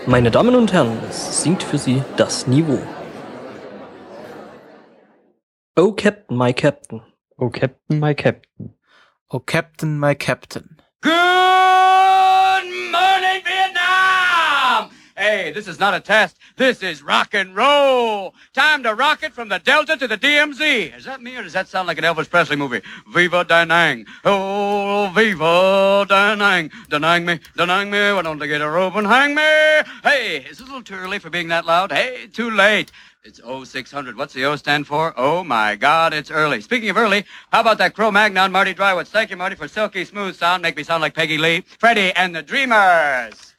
Meine Damen und Herren, es singt für Sie das Niveau. Oh Captain, my Captain. Oh Captain, my Captain. Oh Captain, my Captain. Good morning, Vietnam! Hey, this is not a test. This is rock and roll. Time to rock it from the Delta to the DMZ. Is that me or does that sound like an Elvis Presley movie? Viva Da Nang. Oh, viva Da Nang. Da Nang me, why don't they get a rope and hang me? Hey, is it a little too early for being that loud? Hey, too late. It's 0600. What's the O stand for? Oh, my God, it's early. Speaking of early, how about that Cro-Magnon, Marty Drywoods? Thank you, Marty, for silky smooth sound. Make me sound like Peggy Lee. Freddie and the Dreamers.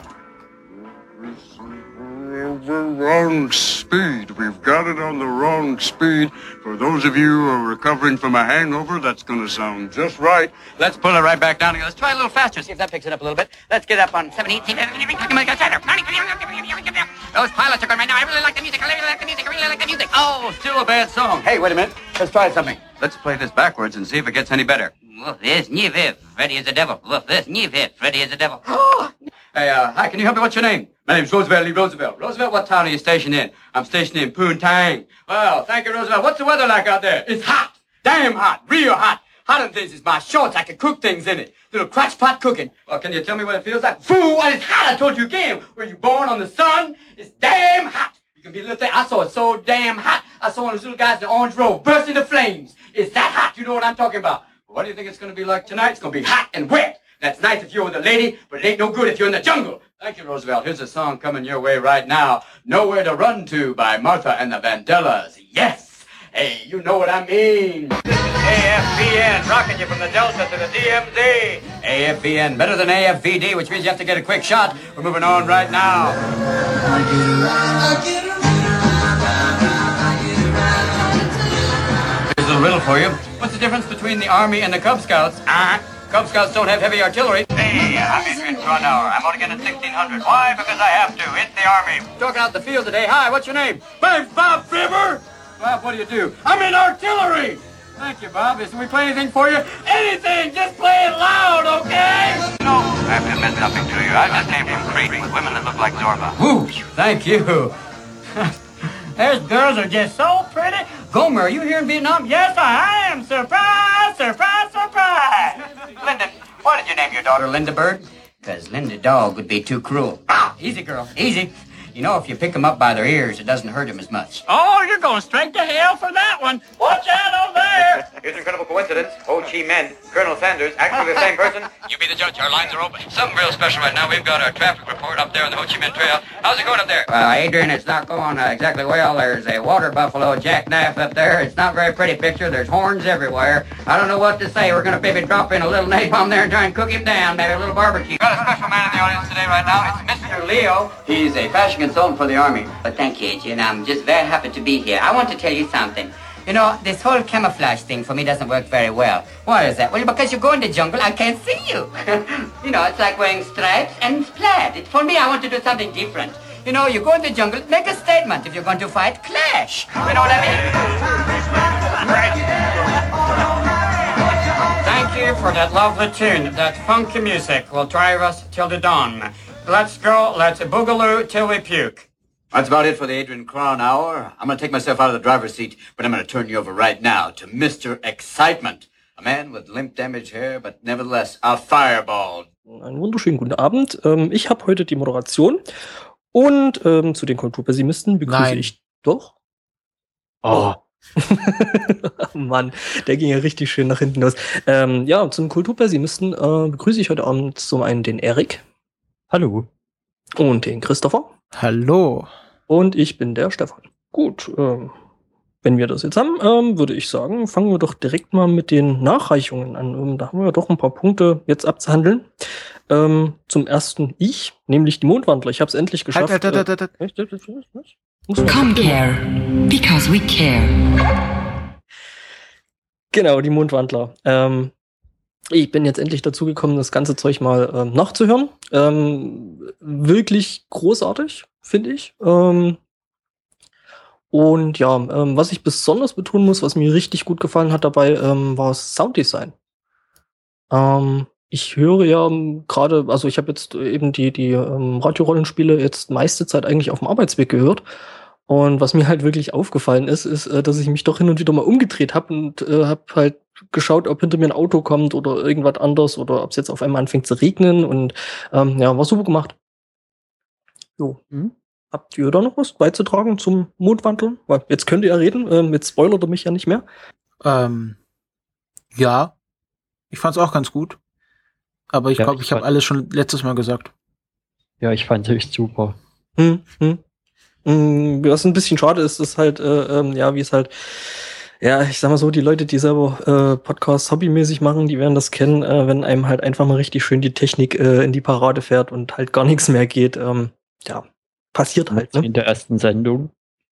The wrong speed. We've got it on the wrong speed. For those of you who are recovering from a hangover, that's going to sound just right. Let's pull it right back down. Let's try a little faster, see if that picks it up a little bit. Let's get up on 17. Those pilots are going right now. I really like the music. Oh, still a bad song. Hey, wait a minute. Let's try something. Let's play this backwards and see if it gets any better. Look, this new hit, Freddy is the devil. Look, this new hit, Freddy is the devil. Hey, hi, can you help me? What's your name? My name's Roosevelt Lee Roosevelt. Roosevelt, what town are you stationed in? I'm stationed in Poontang. Well, thank you, Roosevelt. What's the weather like out there? It's hot. Damn hot. Real hot. Hotter than this is my shorts. I can cook things in it. Little crotch pot cooking. Well, can you tell me what it feels like? Fool, it's hot. I told you again. Were you born on the sun? It's damn hot. You can be a little thing. I saw it so damn hot. I saw one of those little guys in the orange robe burst into flames. It's that hot. You know what I'm talking about. What do you think it's going to be like tonight? It's going to be hot and wet. That's nice if you're with a lady, but it ain't no good if you're in the jungle. Thank you, Roosevelt. Here's a song coming your way right now. Nowhere to Run To by Martha and the Vandellas. Yes. Hey, you know what I mean. AFBN, rocking you from the Delta to the DMZ. AFBN, better than AFVD, which means you have to get a quick shot. We're moving on right now. Here's a little riddle for you. What's the difference between the Army and the Cub Scouts? Cub Scouts don't have heavy artillery. Hey, I'm Adrian Cronauer. I'm only getting 1,600. Why? Because I have to. It's the Army. Talking out the field today. Hi, what's your name? My name's Bob Fibber. Bob, what do? I'm in artillery. Thank you, Bob. Can we play anything for you? Anything! Just play it loud, okay? No, I have to admit something to you. I just came from Crete with women that look like Zorba. Woo! Thank you. Those girls are just so pretty. Gomer, are you here in Vietnam? Yes, I am. Surprise, surprise, surprise. Linda, why did you name your daughter Linda Bird? Because Linda Dog would be too cruel. Easy, girl, easy. You know, if you pick them up by their ears, it doesn't hurt them as much. Oh, you're going straight to hell for that one. Watch out over there. Here's an incredible coincidence. Ho Chi Minh, Colonel Sanders, actually the same person. You be the judge. Our lines are open. Something real special right now. We've got our traffic report up there on the Ho Chi Minh Trail. How's it going up there? Adrian, it's not going exactly well. There's a water buffalo jackknife up there. It's not a very pretty picture. There's horns everywhere. I don't know what to say. We're going to maybe drop in a little napalm there and try and cook him down. Maybe a little barbecue. Got a special man in the audience today right now. It's Mr. Leo. He's a fashion consultant for the Army. Well, thank you, Adrian. I'm just very happy to be here. I want to tell you something. You know, this whole camouflage thing for me doesn't work very well. Why is that? Well, because you go in the jungle, I can't see you. You know, it's like wearing stripes and plaid. For me, I want to do something different. You know, you go in the jungle, make a statement. If you're going to fight, clash. You know what I mean? Thank you for that lovely tune. That funky music will drive us till the dawn. Let's go, let's boogaloo till we puke. That's about it for the Adrian Cron Hour. I'm going to take myself out of the driver's seat, but I'm going to turn you over right now to Mr. Excitement. A man with limp damaged hair, but nevertheless a fireball. Einen wunderschönen guten Abend. Ich habe heute die Moderation und zu den Kulturpessimisten begrüße ich doch. Oh. Mann, der ging ja richtig schön nach hinten los. Ja, zum Kulturpessimisten begrüße ich heute Abend zum einen den Erik. Hallo. Und den Christopher. Hallo. Und ich bin der Stefan. Gut, wenn wir das jetzt haben, würde ich sagen, fangen wir doch direkt mal mit den Nachreichungen an. Da haben wir doch ein paar Punkte jetzt abzuhandeln. Zum ersten nämlich die Mondwandler. Ich habe es endlich geschafft. Comcare, because we care. Genau, die Mondwandler. Ich bin jetzt endlich dazu gekommen, das ganze Zeug mal nachzuhören. Wirklich großartig, finde ich. Und ja, was ich besonders betonen muss, was mir richtig gut gefallen hat dabei, war das Sounddesign. Ich höre ja gerade, also ich habe jetzt eben die Radiorollenspiele jetzt meiste Zeit eigentlich auf dem Arbeitsweg gehört. Und was mir halt wirklich aufgefallen ist, dass ich mich doch hin und wieder mal umgedreht habe und habe halt geschaut, ob hinter mir ein Auto kommt oder irgendwas anderes oder ob es jetzt auf einmal anfängt zu regnen. Und ja, war super gemacht. Jo. Habt ihr da noch was beizutragen zum Mondwandeln? Weil jetzt könnt ihr ja reden, jetzt spoilert ihr mich ja nicht mehr. Ja, ich fand's auch ganz gut. Aber ich glaube, ich habe alles schon letztes Mal gesagt. Ja, ich fand's echt super. Was ein bisschen schade ist, ist halt, wie es halt, ja, ich sag mal so, die Leute, die selber Podcasts hobbymäßig machen, die werden das kennen, wenn einem halt einfach mal richtig schön die Technik in die Parade fährt und halt gar nichts mehr geht. Ja, passiert halt, ne? In der ersten Sendung.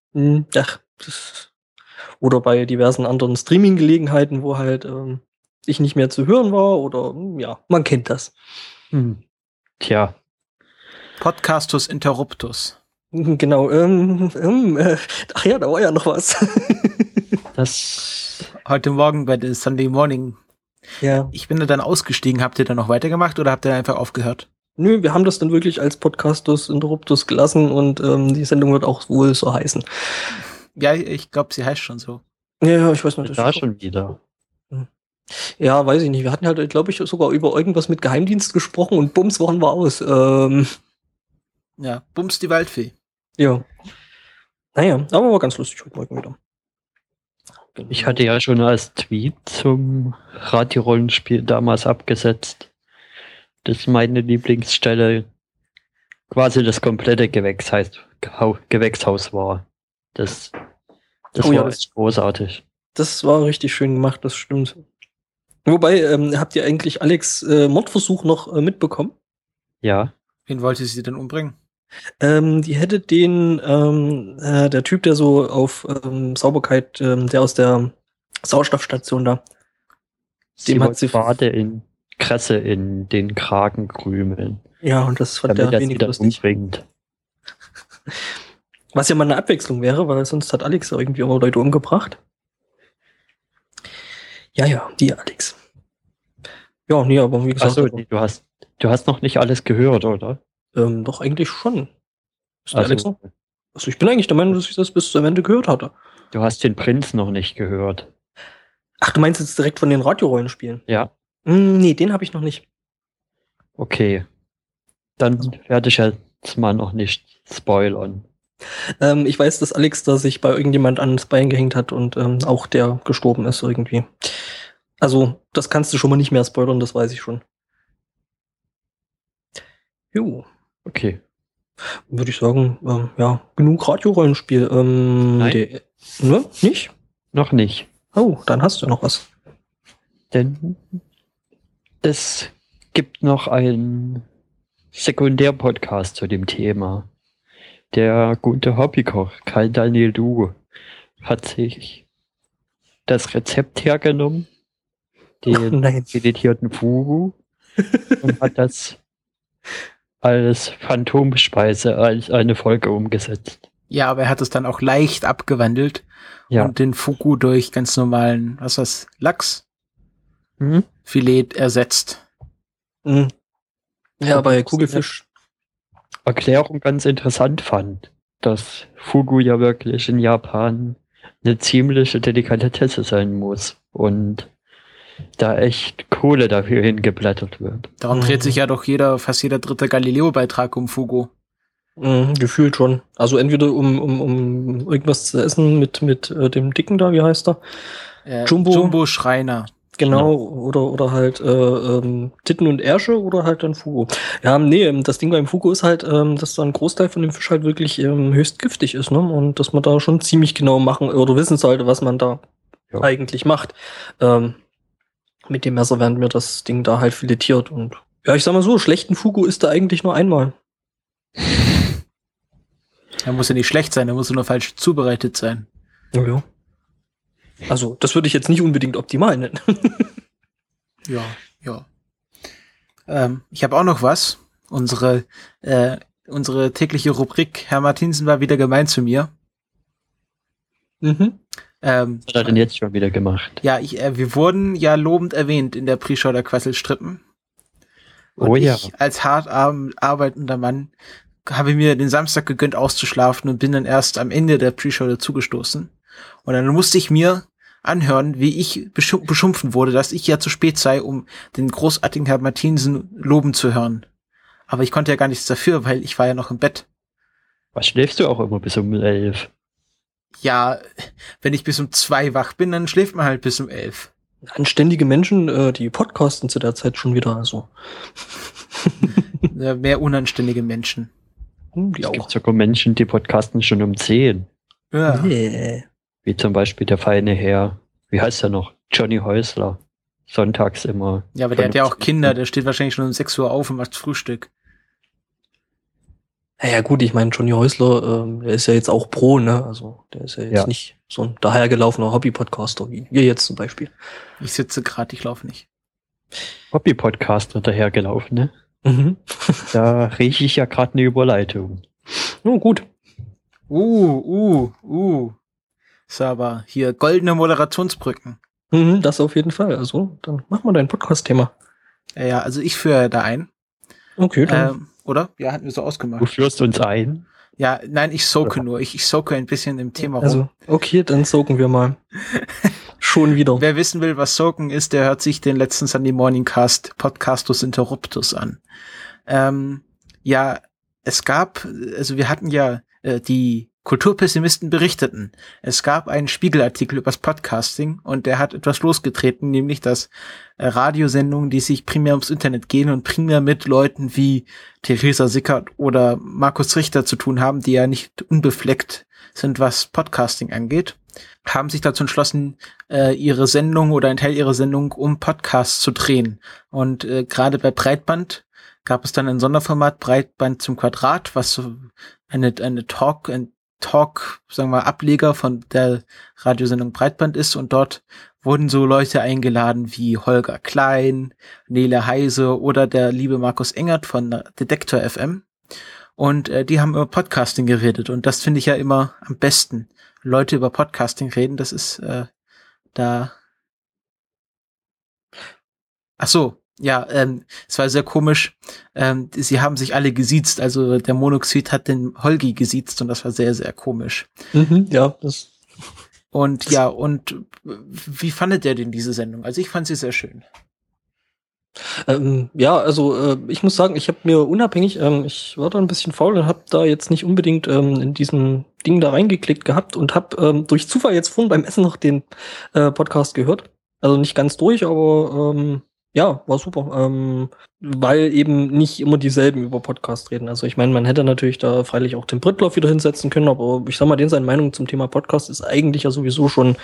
Oder bei diversen anderen Streaming-Gelegenheiten, wo halt ich nicht mehr zu hören war oder ja, man kennt das. Tja. Podcastus interruptus. Genau. Ach ja, da war ja noch was. Das heute Morgen bei der Sunday Morning. Ja. Ich bin da dann ausgestiegen. Habt ihr dann noch weitergemacht oder habt ihr einfach aufgehört? Nö, wir haben das dann wirklich als Podcastus interruptus gelassen und die Sendung wird auch wohl so heißen. Ja, ich glaube, sie heißt schon so. Ja, ich weiß nicht. Da schon wieder. Ja, weiß ich nicht. Wir hatten halt, glaube ich, sogar über irgendwas mit Geheimdienst gesprochen und bums, waren wir aus. Ja, bums die Waldfee. Ja. Naja, aber war ganz lustig heute Morgen wieder. Ich hatte ja schon als Tweet zum Radio-Rollenspiel damals abgesetzt, dass meine Lieblingsstelle quasi das komplette Gewächshaus war. Das war echt großartig. Das war richtig schön gemacht, das stimmt. Wobei, habt ihr eigentlich Alex Mordversuch noch mitbekommen? Ja. Wen wollte sie denn umbringen? Die hätte den, der Typ, der so auf Sauberkeit, der aus der Sauerstoffstation da. Dem hat sie Bade in Kresse in den Kragen krümeln. Ja, und das fand der wenig lustig. Umbringt. Was ja mal eine Abwechslung wäre, weil sonst hat Alex irgendwie immer Leute umgebracht. Ja, die Alex. Ja, nee, aber wie gesagt. Achso, du hast noch nicht alles gehört, oder? Doch, eigentlich schon. Ist der Alex noch? Also ich bin eigentlich der Meinung, dass ich das bis zum Ende gehört hatte. Du hast den Prinz noch nicht gehört. Ach, du meinst jetzt direkt von den Radiorollenspielen? Ja. Nee, den habe ich noch nicht. Okay. Dann werde ich jetzt mal noch nicht spoilern. Ich weiß, dass Alex da sich bei irgendjemand ans Bein gehängt hat und auch der gestorben ist irgendwie. Also, das kannst du schon mal nicht mehr spoilern, das weiß ich schon. Jo. Okay. Würde ich sagen, ja, genug Radiorollenspiel. Nein. Ne? Nicht? Noch nicht. Oh, dann hast du noch was. Denn es gibt noch einen Sekundärpodcast zu dem Thema. Der gute Hobbykoch Karl Daniel Du hat sich das Rezept hergenommen, den meditierten Fugu, und hat das als Phantomspeise als eine Folge umgesetzt. Ja, aber er hat es dann auch leicht abgewandelt und den Fugu durch ganz normalen, Lachs? Filet ersetzt. Ja, bei Kugelfisch. Erklärung ganz interessant fand, dass Fugu ja wirklich in Japan eine ziemliche Delikatesse sein muss und da echt Kohle dafür hingeblättert wird. Darum dreht sich ja doch fast jeder dritte Galileo-Beitrag um Fugu. Gefühlt schon. Also entweder um irgendwas zu essen mit dem Dicken da, wie heißt er? Jumbo Schreiner. Genau, oder halt Titten und Ärsche oder halt dann Fugu. Ja, nee, das Ding beim Fugu ist halt, dass da ein Großteil von dem Fisch halt wirklich höchst giftig ist, ne? Und dass man da schon ziemlich genau machen oder wissen sollte, was man da eigentlich macht. Mit dem Messer werden mir das Ding da halt filetiert und ja, ich sag mal so, schlechten Fugu isst er eigentlich nur einmal. Er muss ja nicht schlecht sein, er muss nur falsch zubereitet sein. Ja. Also, das würde ich jetzt nicht unbedingt optimal nennen. Ja. Ich habe auch noch was. Unsere tägliche Rubrik Herr Martinsen war wieder gemein zu mir. Was hat er denn jetzt schon wieder gemacht? Ja, wir wurden ja lobend erwähnt in der Pre-Show der Quasselstrippen. Und ich als hart arbeitender Mann habe mir den Samstag gegönnt auszuschlafen und bin dann erst am Ende der Pre-Show dazugestoßen. Und dann musste ich mir anhören, wie ich beschimpfen wurde, dass ich ja zu spät sei, um den großartigen Herrn Martinsen loben zu hören. Aber ich konnte ja gar nichts dafür, weil ich war ja noch im Bett. Was schläfst du auch immer bis um 11? Ja, wenn ich bis um 2 wach bin, dann schläft man halt bis um 11. Anständige Menschen, die podcasten zu der Zeit schon wieder, also. Ja, mehr unanständige Menschen. Es gibt sogar Menschen, die podcasten schon um 10. Ja. Yeah. Wie zum Beispiel der feine Herr, wie heißt er noch? Johnny Häusler. Sonntags immer. Ja, aber der hat ja auch Kinder, der steht wahrscheinlich schon um 6 Uhr auf und macht Frühstück. Ja gut, ich meine, Johnny Häusler, der ist ja jetzt auch Pro, ne? Also der ist ja jetzt nicht so ein dahergelaufener Hobby-Podcaster wie wir jetzt zum Beispiel. Ich sitze gerade, ich laufe nicht. Hobby-Podcaster dahergelaufen, ne? Mhm. Da rieche ich ja gerade eine Überleitung. Oh, gut. Ist aber hier goldene Moderationsbrücken. Mhm, das auf jeden Fall. Also, dann mach mal dein Podcast-Thema. Ja, also ich führe da ein. Okay, dann. Oder? Ja, hatten wir so ausgemacht. Du führst uns ein? Ja, nein, ich soake nur. Ich soake ein bisschen im Thema rum. Also, okay, dann soaken wir mal. Schon wieder. Wer wissen will, was soaken ist, der hört sich den letzten Sunday Morning Cast Podcastus Interruptus an. Ja, es gab, also wir hatten ja die Kulturpessimisten berichteten. Es gab einen Spiegelartikel übers Podcasting und der hat etwas losgetreten, nämlich dass Radiosendungen, die sich primär ums Internet gehen und primär mit Leuten wie Theresa Sickert oder Markus Richter zu tun haben, die ja nicht unbefleckt sind, was Podcasting angeht, haben sich dazu entschlossen, ihre Sendung oder einen Teil ihrer Sendung um Podcasts zu drehen. Und gerade bei Breitband gab es dann ein Sonderformat Breitband zum Quadrat, was so eine Talk, sagen wir mal, Ableger von der Radiosendung Breitband ist, und dort wurden so Leute eingeladen wie Holger Klein, Nele Heise oder der liebe Markus Engert von Detektor FM, und die haben über Podcasting geredet, und das finde ich ja immer am besten. Leute über Podcasting reden, das ist da. Ach so. Ja, es war sehr komisch. Sie haben sich alle gesiezt, also der Monoxid hat den Holgi gesiezt, und das war sehr, sehr komisch. Mhm, ja, das. Und ja, und wie fandet ihr denn diese Sendung? Also ich fand sie sehr schön. Ja, also ich muss sagen, ich habe mir unabhängig, ich war da ein bisschen faul und habe da jetzt nicht unbedingt in diesem Ding da reingeklickt gehabt und habe durch Zufall jetzt vorhin beim Essen noch den Podcast gehört. Also nicht ganz durch, aber ja, war super, weil eben nicht immer dieselben über Podcast reden. Also ich meine, man hätte natürlich da freilich auch den Brittloff wieder hinsetzen können, aber ich sag mal, seine Meinung zum Thema Podcast ist eigentlich ja sowieso schon,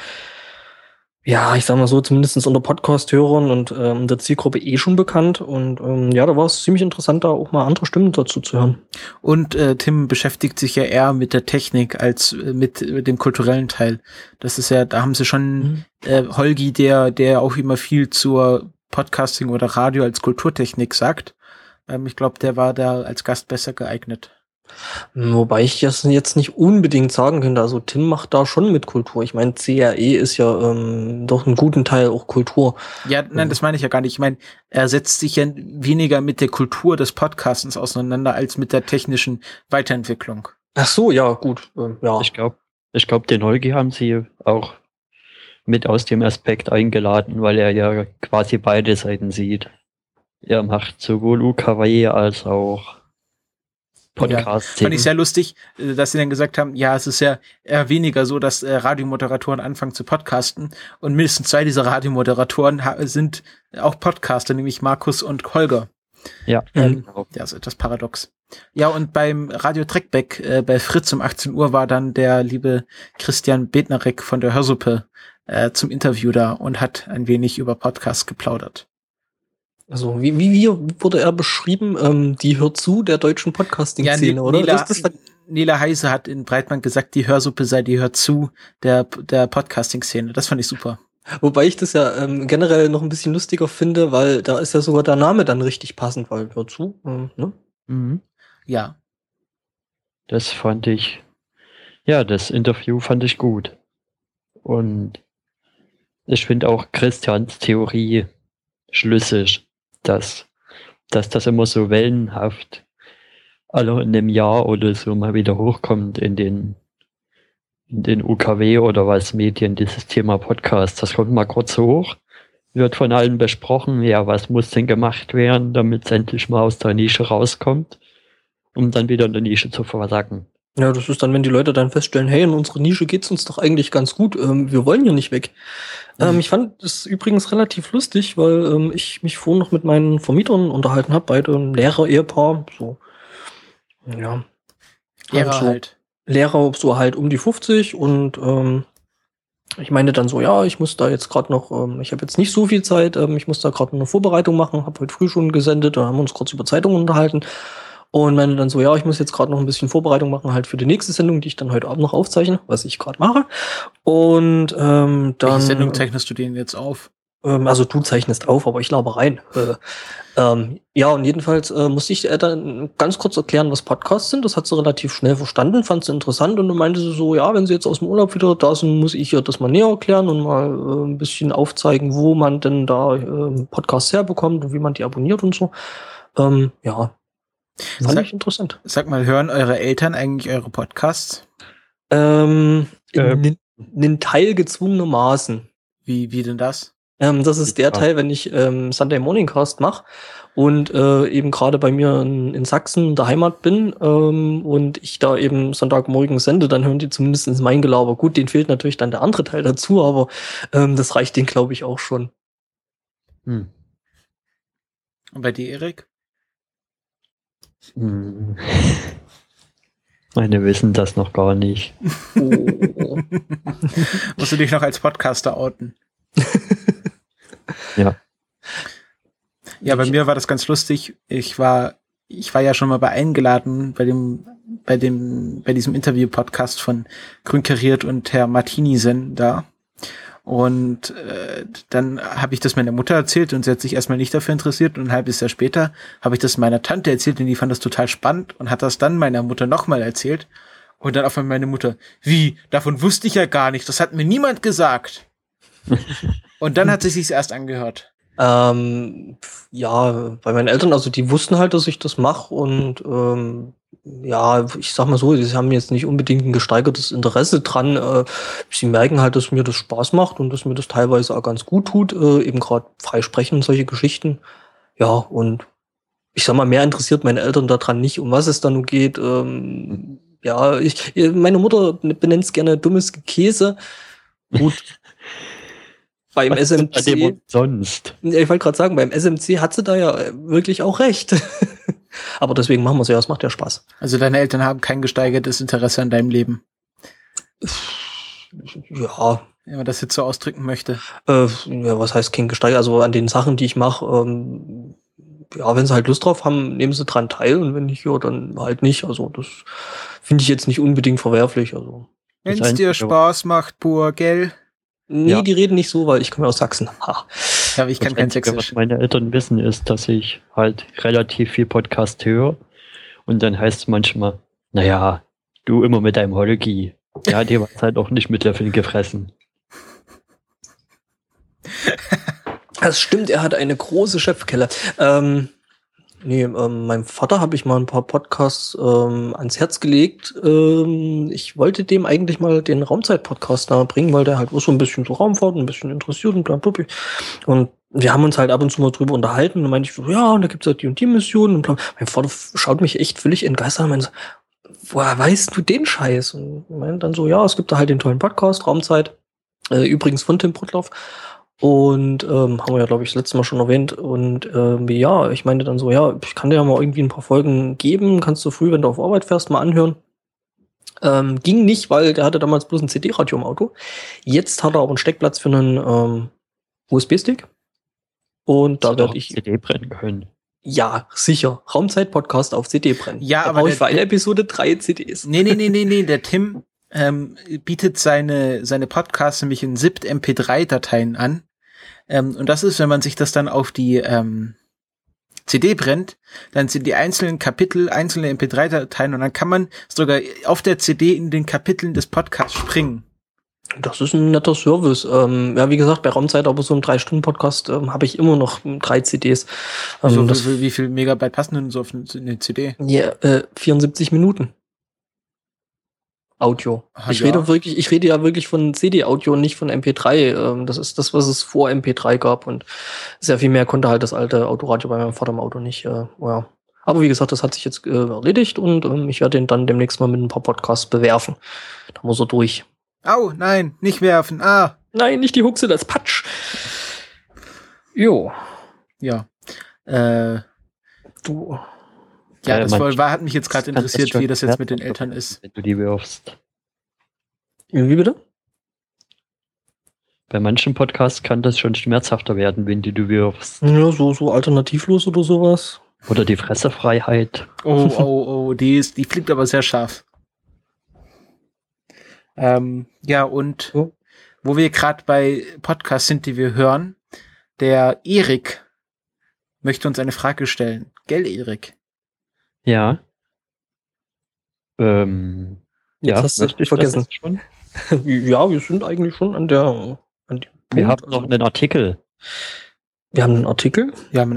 ja, ich sag mal so, zumindest unter Podcast-Hörern und der Zielgruppe schon bekannt. Und ja, da war es ziemlich interessant, da auch mal andere Stimmen dazu zu hören. Und Tim beschäftigt sich ja eher mit der Technik als mit dem kulturellen Teil. Das ist ja, da haben sie schon Holgi, der auch immer viel zur Podcasting oder Radio als Kulturtechnik sagt. Ich glaube, der war da als Gast besser geeignet. Wobei ich das jetzt nicht unbedingt sagen könnte. Also Tim macht da schon mit Kultur. Ich meine, CRE ist ja doch einen guten Teil auch Kultur. Ja, nein, das meine ich ja gar nicht. Ich meine, er setzt sich ja weniger mit der Kultur des Podcastens auseinander als mit der technischen Weiterentwicklung. Ach so, ja, gut. Ja. Ich glaube, den Holgi haben sie auch mit aus dem Aspekt eingeladen, weil er ja quasi beide Seiten sieht. Er macht sowohl UKW als auch Podcast. Ja, fand ich sehr lustig, dass sie dann gesagt haben, ja, es ist ja eher weniger so, dass Radiomoderatoren anfangen zu podcasten, und mindestens 2 dieser Radiomoderatoren sind auch Podcaster, nämlich Markus und Holger. Ja, genau. Ja, ist etwas paradox. Ja, und beim Radio Trackback bei Fritz um 18 Uhr war dann der liebe Christian Bednarek von der Hörsuppe zum Interview da und hat ein wenig über Podcasts geplaudert. Also wie wurde er beschrieben? Die hört zu der deutschen Podcasting-Szene, oder? Nele Heise hat in Breitband gesagt, die Hörsuppe sei die hört zu der Podcasting-Szene. Das fand ich super. Wobei ich das ja generell noch ein bisschen lustiger finde, weil da ist ja sogar der Name dann richtig passend, weil hört zu, ne? Mhm. Ja. Das fand ich, ja, das Interview fand ich gut. Und ich finde auch Christians Theorie schlüssig, dass dass das immer so wellenhaft alle in einem Jahr oder so mal wieder hochkommt in den UKW oder was Medien, dieses Thema Podcast. Das kommt mal kurz hoch, wird von allen besprochen, ja, was muss denn gemacht werden, damit es endlich mal aus der Nische rauskommt, um dann wieder in der Nische zu versacken. Ja, das ist dann, wenn die Leute dann feststellen, hey, in unserer Nische geht's uns doch eigentlich ganz gut, wir wollen hier nicht weg. Ich fand das übrigens relativ lustig, weil ich mich vorhin noch mit meinen Vermietern unterhalten habe, beide Lehrer-Ehepaar, so, ja. Lehrer so, halt. Lehrer so halt um die 50 und ich meinte dann so, ja, ich muss da jetzt gerade noch, ich habe jetzt nicht so viel Zeit, ich muss da gerade eine Vorbereitung machen, habe heute früh schon gesendet, da haben wir uns kurz über Zeitungen unterhalten. Und meinte dann so, ja, ich muss jetzt gerade noch ein bisschen Vorbereitung machen, halt für die nächste Sendung, die ich dann heute Abend noch aufzeichne, was ich gerade mache. Und dann. Welche Sendung zeichnest du den jetzt auf? Also du zeichnest auf, aber ich laber rein. Ja, und jedenfalls musste ich dann ganz kurz erklären, was Podcasts sind. Das hat sie relativ schnell verstanden, fand sie interessant und dann meinte sie so, ja, wenn sie jetzt aus dem Urlaub wieder da sind, muss ich ihr das mal näher erklären und mal ein bisschen aufzeigen, wo man denn da Podcasts herbekommt und wie man die abonniert und so. Ja. Fand ich interessant. Sag mal, hören eure Eltern eigentlich eure Podcasts? In Teil gezwungenermaßen. Wie denn das? Das ist der Teil, wenn ich Sunday Morning Cast mache und eben gerade bei mir in Sachsen in der Heimat bin und ich da eben Sonntagmorgen sende, dann hören die zumindest mein Gelaber. Gut, denen fehlt natürlich dann der andere Teil dazu, aber das reicht denen, glaube ich, auch schon. Und bei dir, Erik? Meine wissen das noch gar nicht. Oh. Musst du dich noch als Podcaster outen? Ja. Ja, bei mir war das ganz lustig. Ich war ja schon mal eingeladen bei diesem Interview-Podcast von Grün Kariert und Herr Martinisen da. Und dann habe ich das meiner Mutter erzählt und sie hat sich erstmal nicht dafür interessiert und ein halbes Jahr später habe ich das meiner Tante erzählt und die fand das total spannend und hat das dann meiner Mutter nochmal erzählt und dann auf einmal meine Mutter, wie, davon wusste ich ja gar nicht, das hat mir niemand gesagt. Und dann hat sie sich's erst angehört. Ja, bei meinen Eltern, also die wussten halt, dass ich das mache und ja, ich sag mal so, sie haben jetzt nicht unbedingt ein gesteigertes Interesse dran. Sie merken halt, dass mir das Spaß macht und dass mir das teilweise auch ganz gut tut, eben gerade frei sprechen und solche Geschichten. Ja, und ich sag mal, mehr interessiert meine Eltern daran nicht, um was es da nun geht. Ja, meine Mutter benennt es gerne dummes Käse. Gut. Beim SMC. Sonst. Ich wollte gerade sagen, beim SMC hat sie da ja wirklich auch recht. Aber deswegen machen wir es ja, es macht ja Spaß. Also deine Eltern haben kein gesteigertes Interesse an deinem Leben? Ja. Wenn man das jetzt so ausdrücken möchte. Ja, was heißt kein gesteigert? Also an den Sachen, die ich mache, ja, wenn sie halt Lust drauf haben, nehmen sie dran teil und wenn nicht, ja, dann halt nicht. Also das finde ich jetzt nicht unbedingt verwerflich. Also. Wenn es dir Spaß macht, pur, gell? Nee, ja. Die reden nicht so, weil ich komme aus Sachsen. Ha. Ja, aber ich kann kein Sächsisch. Was meine Eltern wissen, ist, dass ich halt relativ viel Podcast höre. Und dann heißt es manchmal, naja, du immer mit deinem Holgi. Ja, dir war es halt auch nicht mit Löffeln gefressen. Das stimmt, er hat eine große Chefkelle. Meinem Vater habe ich mal ein paar Podcasts ans Herz gelegt. Ich wollte dem eigentlich mal den Raumzeit-Podcast nahebringen, weil der halt auch so ein bisschen so Raumfahrt, ein bisschen interessiert und blablabla. Und wir haben uns halt ab und zu mal drüber unterhalten und dann meinte ich so, ja, und da gibt's halt die und die Mission und blablabla. Mein Vater schaut mich echt völlig entgeistert und meinte so, woher weißt du den Scheiß? Und ich meinte dann so, ja, es gibt da halt den tollen Podcast, Raumzeit, übrigens von Tim Pruttlaff. Und haben wir ja, glaube ich, das letzte Mal schon erwähnt. Und ja, ich meinte dann so, ja, ich kann dir ja mal irgendwie ein paar Folgen geben. Kannst du früh, wenn du auf Arbeit fährst, mal anhören. Ging nicht, weil der hatte damals bloß ein CD-Radio im Auto. Jetzt hat er aber einen Steckplatz für einen USB-Stick. Und da werde ich CD brennen können. Ja, sicher. Raumzeit-Podcast auf CD brennen. Ja, da aber ich für eine Episode 3 CDs. Nee, der Tim bietet seine Podcasts nämlich in ZIP MP3-Dateien an. Und das ist, wenn man sich das dann auf die CD brennt, dann sind die einzelnen Kapitel einzelne MP3-Dateien und dann kann man sogar auf der CD in den Kapiteln des Podcasts springen. Das ist ein netter Service. Ja, wie gesagt, bei Raumzeit, aber so ein 3-Stunden-Podcast habe ich immer noch 3 CDs. Wie viel Megabyte passen denn so auf eine CD? Ja, 74 Minuten. Audio. Ich rede ja wirklich von CD-Audio und nicht von MP3. Das ist das, was es vor MP3 gab, und sehr viel mehr konnte halt das alte Autoradio bei meinem Vater im Auto nicht. Ja. Aber wie gesagt, das hat sich jetzt erledigt, und ich werde den dann demnächst mal mit ein paar Podcasts bewerfen. Da muss er durch. Au, nein, nicht werfen. Nein, nicht die Huchse, das Patsch. Jo. Ja. Du. Ja, das hat mich jetzt gerade interessiert, wie das jetzt mit den Eltern ist. Wenn du die wirfst. Wie bitte? Bei manchen Podcasts kann das schon schmerzhafter werden, wenn du wirfst. Ja, so alternativlos oder sowas. Oder die Fressefreiheit. Oh, die fliegt aber sehr scharf. Ja, und wo wir gerade bei Podcasts sind, die wir hören, der Erik möchte uns eine Frage stellen. Gell, Erik? Ja. Jetzt hast du vergessen. Schon? Ja, wir sind eigentlich schon an dem Wir haben noch einen Artikel. Wir haben einen Artikel?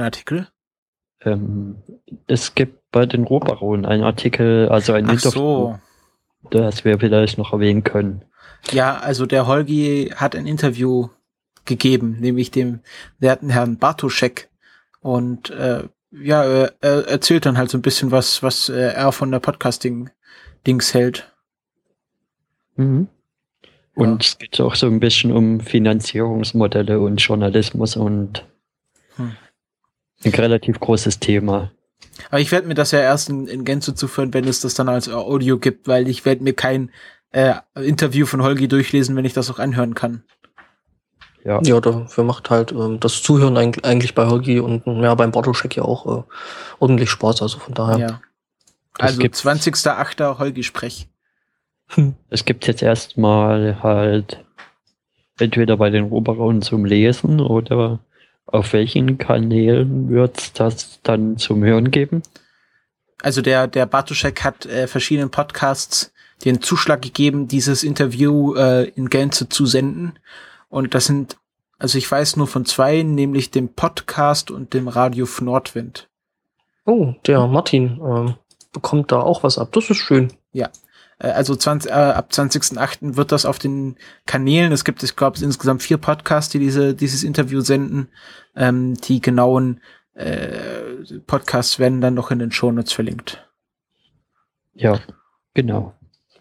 Es gibt bei den Rohbaronen einen Artikel, also ein Interview, das wir vielleicht noch erwähnen können. Ja, also der Holgi hat ein Interview gegeben, nämlich dem werten Herrn Bartoschek. Und er erzählt dann halt so ein bisschen was er von der Podcasting-Dings hält. Mhm. Und es geht auch so ein bisschen um Finanzierungsmodelle und Journalismus und ein relativ großes Thema. Aber ich werde mir das ja erst in Gänze zuführen, wenn es das dann als Audio gibt, weil ich werde mir kein Interview von Holgi durchlesen, wenn ich das auch anhören kann. Ja, dafür macht halt das Zuhören eigentlich bei Holgi und beim Bartoschek ja auch ordentlich Spaß, also von daher. Ja. Also 20.08. Holgi-Sprech. Es gibt jetzt erstmal halt entweder bei den Rohbaronen zum Lesen oder auf welchen Kanälen wird es das dann zum Hören geben? Also der Bartoschek hat verschiedenen Podcasts den Zuschlag gegeben, dieses Interview in Gänze zu senden. Und das sind, also ich weiß nur von 2, nämlich dem Podcast und dem Radio Nordwind. Oh, der Martin bekommt da auch was ab. Das ist schön. Ja. Also ab 20.08. wird das auf den Kanälen, ich glaube, insgesamt 4 Podcasts, die dieses Interview senden. Die genauen Podcasts werden dann noch in den Shownotes verlinkt. Ja, genau.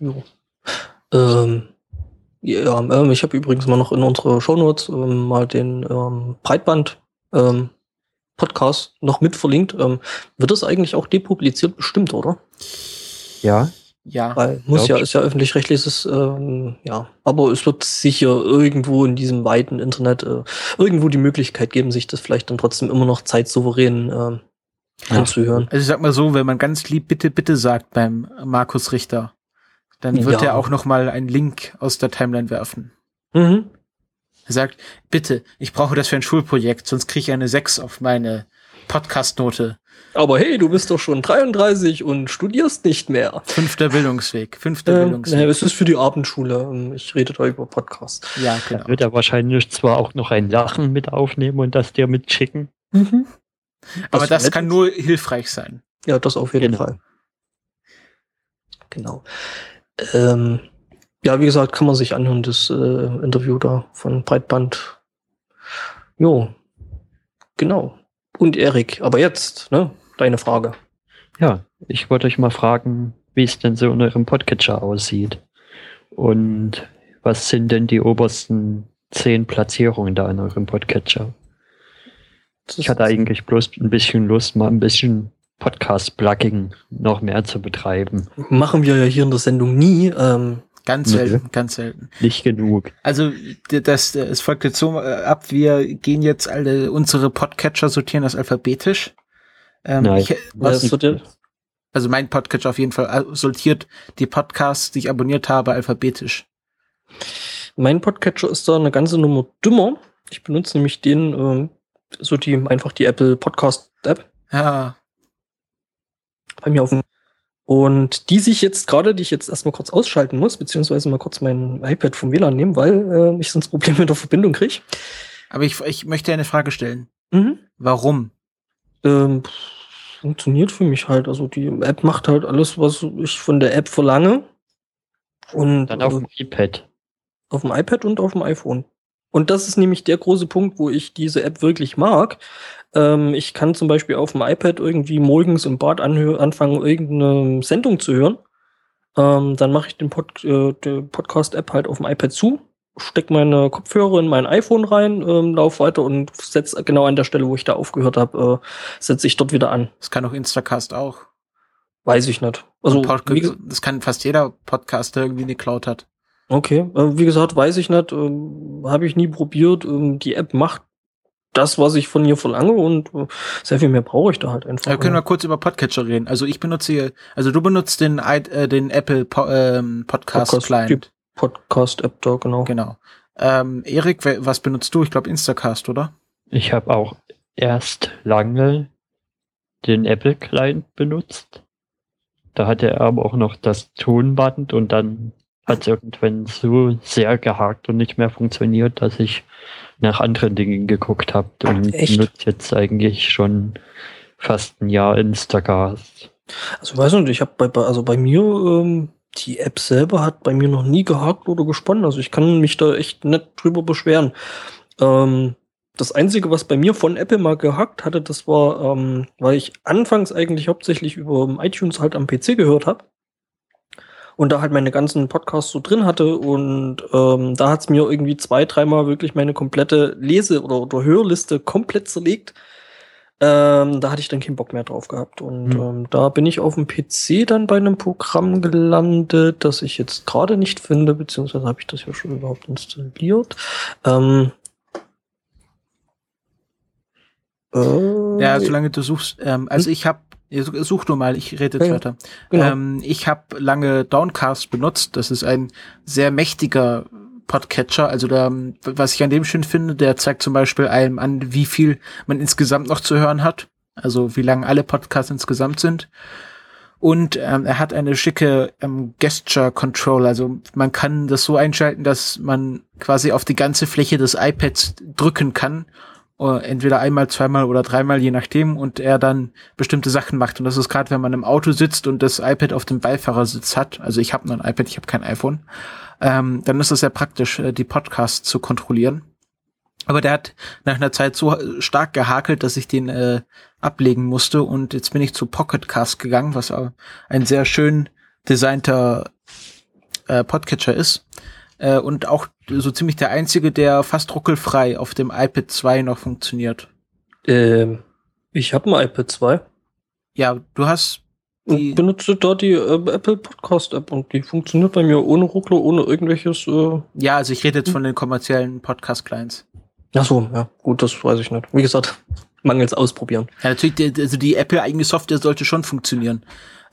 Ich habe übrigens mal noch in unsere Shownotes mal den Breitband-Podcast noch mit verlinkt. Wird das eigentlich auch depubliziert? Bestimmt, oder? Ja. Ja. Weil ist ja öffentlich-rechtliches, aber es wird sicher irgendwo in diesem weiten Internet irgendwo die Möglichkeit geben, sich das vielleicht dann trotzdem immer noch zeitsouverän anzuhören. Also ich sag mal so, wenn man ganz lieb bitte sagt beim Markus Richter, dann wird er auch noch mal einen Link aus der Timeline werfen. Mhm. Er sagt, bitte, ich brauche das für ein Schulprojekt, sonst kriege ich eine 6 auf meine Podcast-Note. Aber hey, du bist doch schon 33 und studierst nicht mehr. 5. Bildungsweg. Es ist für die Abendschule. Ich rede da über Podcasts. Ja, genau. Da wird er wahrscheinlich zwar auch noch ein Lachen mit aufnehmen und das dir mitschicken. Mhm. Aber das kann nur hilfreich sein. Ja, das auf jeden Fall. Genau. Wie gesagt, kann man sich anhören, das Interview da von Breitband. Jo, genau. Und Erik, aber jetzt, deine Frage. Ja, ich wollte euch mal fragen, wie es denn so in eurem Podcatcher aussieht. Und was sind denn die obersten 10 Platzierungen da in eurem Podcatcher? Ich hatte eigentlich bloß ein bisschen Lust, mal ein bisschen Podcast-Plugging noch mehr zu betreiben. Machen wir ja hier in der Sendung nie. Ganz selten. Nicht genug. Also es folgt jetzt so ab, wir gehen jetzt alle unsere Podcatcher, sortieren das alphabetisch. Nein. Also mein Podcatcher auf jeden Fall sortiert die Podcasts, die ich abonniert habe, alphabetisch. Mein Podcatcher ist da eine ganze Nummer dümmer. Ich benutze nämlich den, einfach die Apple Podcast App. Ja. Bei mir auf dem Und die ich jetzt erstmal kurz ausschalten muss, beziehungsweise mal kurz mein iPad vom WLAN nehmen, weil ich sonst Probleme mit der Verbindung kriege. Aber ich möchte eine Frage stellen. Mhm. Warum? Funktioniert für mich halt. Also die App macht halt alles, was ich von der App verlange. Und dann auf dem iPad. Auf dem iPad und auf dem iPhone. Und das ist nämlich der große Punkt, wo ich diese App wirklich mag. Ich kann zum Beispiel auf dem iPad irgendwie morgens im Bad anfangen, irgendeine Sendung zu hören. Dann mache ich die Podcast-App halt auf dem iPad zu, stecke meine Kopfhörer in mein iPhone rein, laufe weiter und setze genau an der Stelle, wo ich da aufgehört habe, setze ich dort wieder an. Das kann auch Instacast auch. Weiß ich nicht. Also das kann fast jeder Podcaster irgendwie eine Cloud hat. Okay, wie gesagt, weiß ich nicht, habe ich nie probiert. Die App macht das, was ich von ihr verlange und sehr viel mehr brauche ich da halt einfach. Ja, können wir kurz über Podcatcher reden. Also du benutzt den Apple Podcast Client. Podcast-App da, genau. Genau. Erik, was benutzt du? Ich glaube Instacast, oder? Ich habe auch erst lange den Apple Client benutzt. Da hatte er aber auch noch das Tonband und dann hat es irgendwann so sehr gehakt und nicht mehr funktioniert, dass ich nach anderen Dingen geguckt habe und benutze jetzt eigentlich schon fast ein Jahr Instacast. Also weiß nicht, ich habe bei mir die App selber hat bei mir noch nie gehakt oder gesponnen. Also ich kann mich da echt nicht drüber beschweren. Das Einzige, was bei mir von Apple mal gehakt hatte, das war, weil ich anfangs eigentlich hauptsächlich über iTunes halt am PC gehört habe. Und da halt meine ganzen Podcasts so drin hatte und da hat's mir irgendwie 2-3 Mal wirklich meine komplette Lese- oder Hörliste komplett zerlegt. Da hatte ich dann keinen Bock mehr drauf gehabt. Und da bin ich auf dem PC dann bei einem Programm gelandet, das ich jetzt gerade nicht finde, beziehungsweise habe ich das ja schon überhaupt installiert. Ja, solange du suchst. Such du mal, ich rede jetzt weiter. Genau. Ich habe lange Downcast benutzt. Das ist ein sehr mächtiger Podcatcher. Also was ich an dem schön finde, der zeigt zum Beispiel einem an, wie viel man insgesamt noch zu hören hat. Also wie lang alle Podcasts insgesamt sind. Und er hat eine schicke Gesture Control. Also man kann das so einschalten, dass man quasi auf die ganze Fläche des iPads drücken kann. Entweder einmal, zweimal oder dreimal, je nachdem, und er dann bestimmte Sachen macht. Und das ist gerade, wenn man im Auto sitzt und das iPad auf dem Beifahrersitz hat, also ich habe nur ein iPad, ich habe kein iPhone, dann ist es sehr praktisch, die Podcasts zu kontrollieren. Aber der hat nach einer Zeit so stark gehakelt, dass ich den ablegen musste, und jetzt bin ich zu Pocketcast gegangen, was ein sehr schön designter Podcatcher ist. Und auch so ziemlich der einzige, der fast ruckelfrei auf dem iPad 2 noch funktioniert. Ich habe ein iPad 2. Ja, du hast und benutze da die Apple Podcast App und die funktioniert bei mir ohne Ruckler, ohne irgendwelches. Ja, also ich rede jetzt von den kommerziellen Podcast-Clients. Ach so, ja, gut, das weiß ich nicht. Wie gesagt, mangels Ausprobieren. Ja, natürlich, also die Apple-eigene Software sollte schon funktionieren.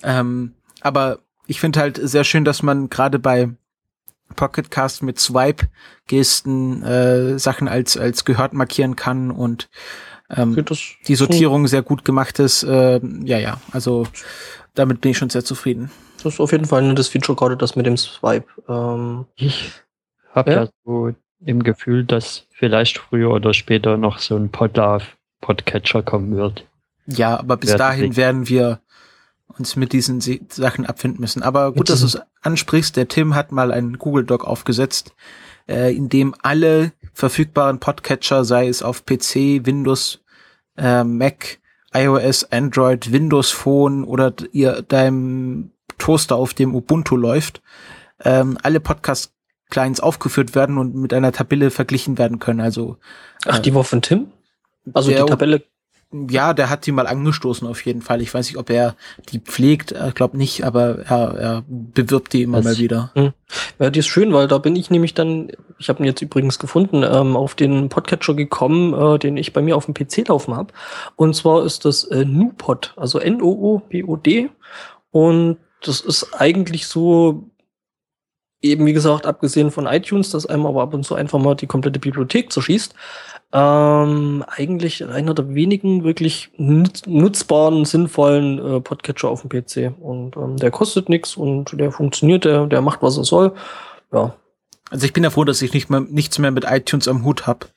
Aber ich finde halt sehr schön, dass man gerade bei Pocketcast mit Swipe-Gesten Sachen als gehört markieren kann und die Sortierung sehr gut gemacht ist. Also damit bin ich schon sehr zufrieden. Das ist auf jeden Fall ein nettes Feature, gerade das mit dem Swipe. Ich habe ja so im Gefühl, dass vielleicht früher oder später noch so ein Podcatcher kommen wird. Ja, aber bis dahin werden wir uns mit diesen Sachen abfinden müssen. Aber gut, dass du es ansprichst. Der Tim hat mal einen Google Doc aufgesetzt, in dem alle verfügbaren Podcatcher, sei es auf PC, Windows, Mac, iOS, Android, Windows Phone oder deinem Toaster, auf dem Ubuntu läuft, alle Podcast-Clients aufgeführt werden und mit einer Tabelle verglichen werden können. Also die war von Tim? Also die Tabelle? Ja, der hat sie mal angestoßen auf jeden Fall. Ich weiß nicht, ob er die pflegt, glaube nicht, aber er bewirbt die immer mal wieder. Ja, die ist schön, weil da bin ich nämlich dann, ich habe ihn jetzt übrigens gefunden, auf den Podcatcher gekommen, den ich bei mir auf dem PC laufen habe. Und zwar ist das Noopod, also Noopod. Und das ist eigentlich so, eben wie gesagt, abgesehen von iTunes, das einem aber ab und zu einfach mal die komplette Bibliothek zerschießt, Eigentlich einer der wenigen wirklich nutzbaren, sinnvollen Podcatcher auf dem PC. Und der kostet nichts und der funktioniert, der macht, was er soll. Ja. Also ich bin ja froh, dass ich nichts mehr mit iTunes am Hut habe.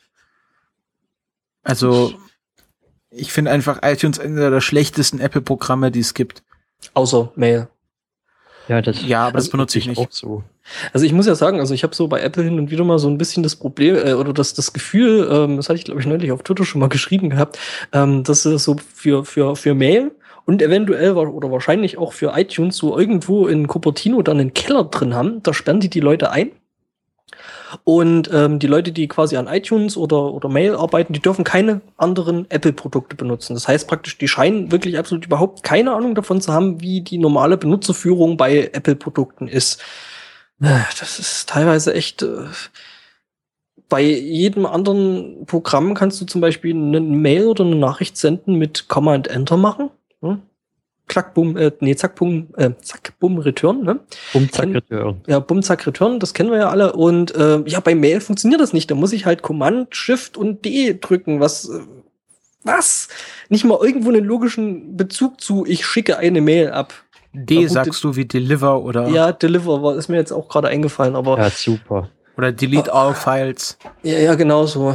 Also ich finde einfach iTunes einer der schlechtesten Apple-Programme, die es gibt. Außer Mail. Ja, aber das benutze ich nicht. Auch so. Also ich muss ja sagen, also ich habe so bei Apple hin und wieder mal so ein bisschen das Problem oder das Gefühl, das hatte ich glaube ich neulich auf Twitter schon mal geschrieben gehabt, dass es so für Mail und eventuell oder wahrscheinlich auch für iTunes so irgendwo in Cupertino dann einen Keller drin haben. Da sperren die Leute ein. Und die Leute, die quasi an iTunes oder Mail arbeiten, die dürfen keine anderen Apple-Produkte benutzen. Das heißt praktisch, die scheinen wirklich absolut überhaupt keine Ahnung davon zu haben, wie die normale Benutzerführung bei Apple-Produkten ist. Das ist teilweise echt. Bei jedem anderen Programm kannst du zum Beispiel eine Mail oder eine Nachricht senden mit Command-Enter machen. Klack, bumm, zack, bumm, Return, ne? Bumm, zack, Return. Ja, bumm, zack, Return, das kennen wir ja alle. Und bei Mail funktioniert das nicht. Da muss ich halt Command, Shift und D drücken. Was? Nicht mal irgendwo einen logischen Bezug zu, ich schicke eine Mail ab. D sagst du wie Deliver oder? Ja, Deliver ist mir jetzt auch gerade eingefallen, aber. Ja, super. Oder Delete all Files. Ja, genau so.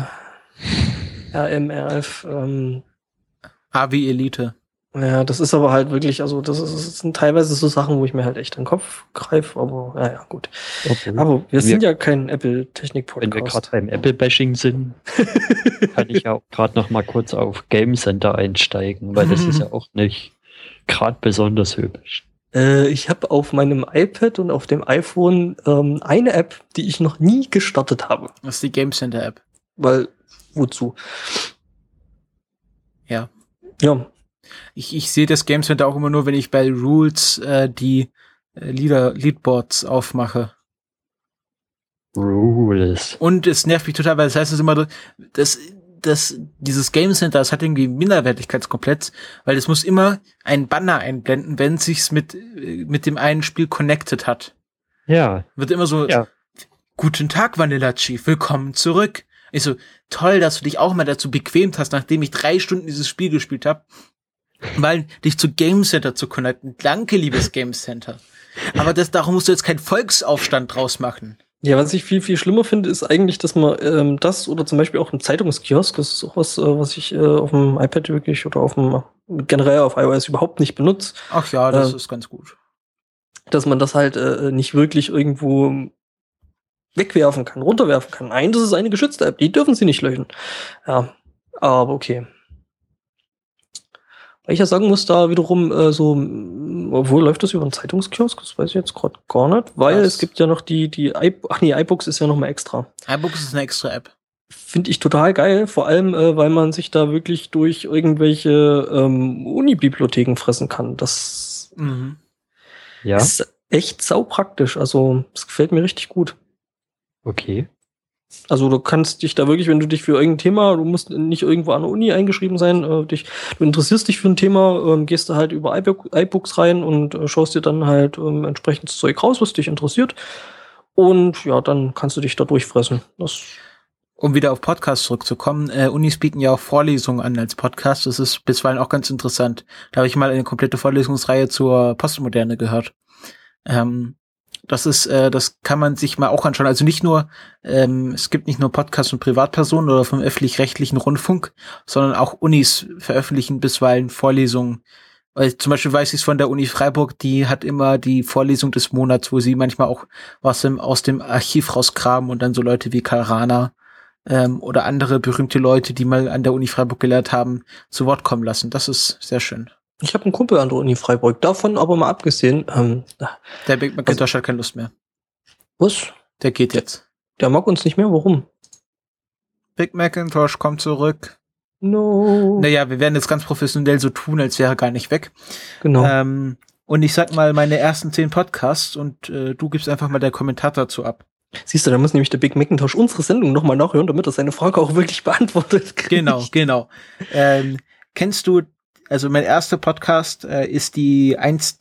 RMRF. A wie Elite. Ja, das ist aber halt wirklich, also das sind teilweise so Sachen, wo ich mir halt echt den Kopf greife, aber ja, gut. Okay. Aber wir sind ja kein Apple-Technik-Podcast. Wenn wir gerade beim Apple-Bashing sind, kann ich ja auch gerade noch mal kurz auf Game Center einsteigen, weil das ist ja auch nicht gerade besonders hübsch. Ich habe auf meinem iPad und auf dem iPhone eine App, die ich noch nie gestartet habe. Das ist die Game Center App. Weil, wozu? Ja. Ja. Ich sehe das Game Center auch immer nur, wenn ich bei Rules die Leadboards aufmache. Rules. Und es nervt mich total, weil das heißt es immer, dieses Game Center, das hat irgendwie Minderwertigkeitskomplex, weil es muss immer ein Banner einblenden, wenn es sich mit dem einen Spiel connected hat. Ja. Wird immer so, ja. Guten Tag, Vanilla Chief, willkommen zurück. Ich so, toll, dass du dich auch mal dazu bequemt hast, nachdem ich 3 Stunden dieses Spiel gespielt habe, weil dich zu Game Center zu connecten. Danke, liebes Game Center. Aber darum musst du jetzt keinen Volksaufstand draus machen. Ja, was ich viel, viel schlimmer finde, ist eigentlich, dass man das oder zum Beispiel auch im Zeitungskiosk, das ist auch was ich auf dem iPad wirklich oder generell auf iOS überhaupt nicht benutze. Ach ja, das ist ganz gut. Dass man das halt nicht wirklich irgendwo wegwerfen kann, runterwerfen kann. Nein, das ist eine geschützte App, die dürfen sie nicht löschen. Ja, aber okay. Weil ich ja sagen muss, da wiederum obwohl läuft das über einen Zeitungskiosk, das weiß ich jetzt gerade gar nicht, weil es gibt ja noch iBooks ist ja noch mal extra. iBooks ist eine extra App. Finde ich total geil, vor allem, weil man sich da wirklich durch irgendwelche Uni-Bibliotheken fressen kann. Das ist echt saupraktisch, also das gefällt mir richtig gut. Okay. Also du kannst dich da wirklich, wenn du dich für irgendein Thema, du musst nicht irgendwo an der Uni eingeschrieben sein, du interessierst dich für ein Thema, gehst da halt über iBooks rein und schaust dir dann halt entsprechendes Zeug raus, was dich interessiert. Und ja, dann kannst du dich da durchfressen. Um wieder auf Podcasts zurückzukommen, Unis bieten ja auch Vorlesungen an als Podcast. Das ist bisweilen auch ganz interessant. Da habe ich mal eine komplette Vorlesungsreihe zur Postmoderne gehört. Das kann man sich mal auch anschauen. Also nicht nur, es gibt nicht nur Podcasts von Privatpersonen oder vom öffentlich-rechtlichen Rundfunk, sondern auch Unis veröffentlichen bisweilen Vorlesungen. Weil zum Beispiel weiß ich es von der Uni Freiburg, die hat immer die Vorlesung des Monats, wo sie manchmal auch was aus dem Archiv rausgraben und dann so Leute wie Karl Rahner oder andere berühmte Leute, die mal an der Uni Freiburg gelehrt haben, zu Wort kommen lassen. Das ist sehr schön. Ich habe einen Kumpel an der Uni Freiburg, davon aber mal abgesehen. Der Big McIntosh hat keine Lust mehr. Was? Der geht jetzt. Der mag uns nicht mehr, warum? Big McIntosh kommt zurück. No. Naja, wir werden jetzt ganz professionell so tun, als wäre er gar nicht weg. Genau. Und ich sag mal meine ersten 10 Podcasts und du gibst einfach mal deinen Kommentar dazu ab. Siehst du, da muss nämlich der Big McIntosh unsere Sendung nochmal nachhören, damit er seine Frage auch wirklich beantwortet kriegt. Genau. Kennst du, also mein erster Podcast ist die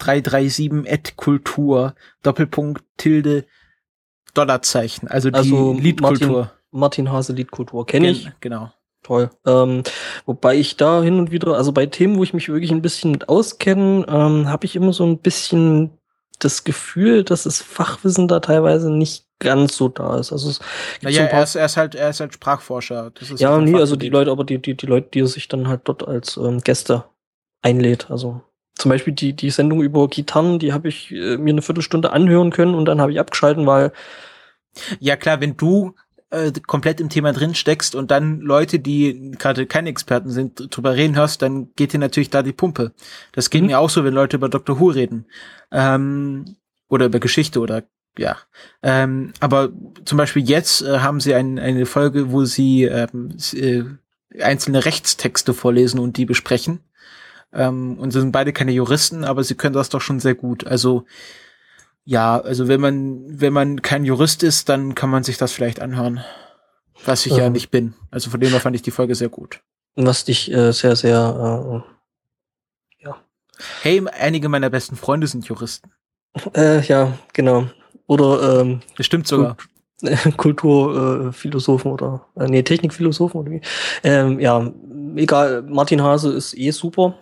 1337 @Kultur $, also die Liedkultur. Martin Hase Liedkultur kenne ich. Genau. Toll. Wobei ich da hin und wieder, also bei Themen, wo ich mich wirklich ein bisschen mit auskenne, habe ich immer so ein bisschen das Gefühl, dass das Fachwissen da teilweise nicht ganz so da ist. Also naja, er ist halt Sprachforscher. Das ist ja, nee, also die Leute, die er sich dann halt dort als Gäste einlädt. Also zum Beispiel die Sendung über Gitarren, die habe ich mir eine Viertelstunde anhören können und dann habe ich abgeschalten, weil ja klar, wenn du komplett im Thema drin steckst und dann Leute, die gerade keine Experten sind, drüber reden hörst, dann geht dir natürlich da die Pumpe. Das geht mir auch so, wenn Leute über Dr. Who reden. Oder über Geschichte oder ja. Aber zum Beispiel jetzt haben sie eine Folge, wo sie einzelne Rechtstexte vorlesen und die besprechen. Und sie sind beide keine Juristen, aber sie können das doch schon sehr gut. Also ja, also wenn man kein Jurist ist, dann kann man sich das vielleicht anhören. Was ich ja nicht bin. Also von dem her fand ich die Folge sehr gut. Was dich sehr, sehr ja. Hey, einige meiner besten Freunde sind Juristen. Ja, genau. Oder bestimmt sogar. Kulturphilosophen oder Technikphilosophen oder wie. Ja, egal, Martin Hase ist super.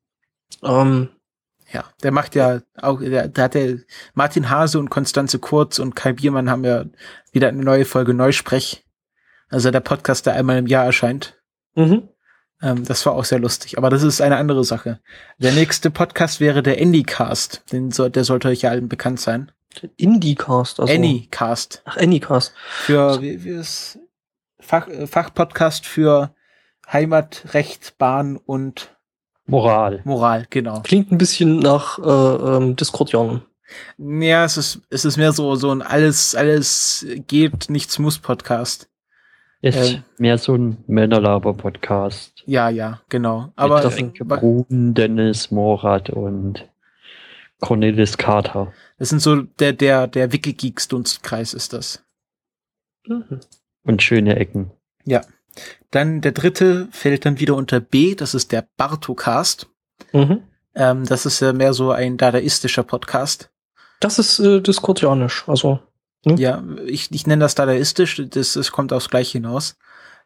Ja, der macht ja auch, der hat ja Martin Hase und Konstanze Kurz und Kai Biermann haben ja wieder eine neue Folge Neusprech. Also der Podcast, der einmal im Jahr erscheint. Mhm. Das war auch sehr lustig, aber das ist eine andere Sache. Der nächste Podcast wäre der Anycast. Der sollte euch ja allen bekannt sein. Indycast, also. Anycast. Ach, Anycast. Für, wie ist Fachpodcast für Heimat, Recht, Bahn und Moral, genau. Klingt ein bisschen nach Discordian. Ja, es ist mehr so ein alles geht, nichts muss Podcast. Ist mehr so ein Männerlaber-Podcast. Ja, genau. Aber Brun, Dennis, Morat und Cornelis Carter. Das sind so der Wikigeeks-Dunstkreis ist das. Mhm. Und schöne Ecken. Ja. Dann der dritte fällt dann wieder unter B, das ist der Bartocast. Mhm. Das ist ja mehr so ein dadaistischer Podcast. Das ist diskordianisch, also. Ne? Ja, ich nenne das dadaistisch, das kommt aufs Gleiche hinaus.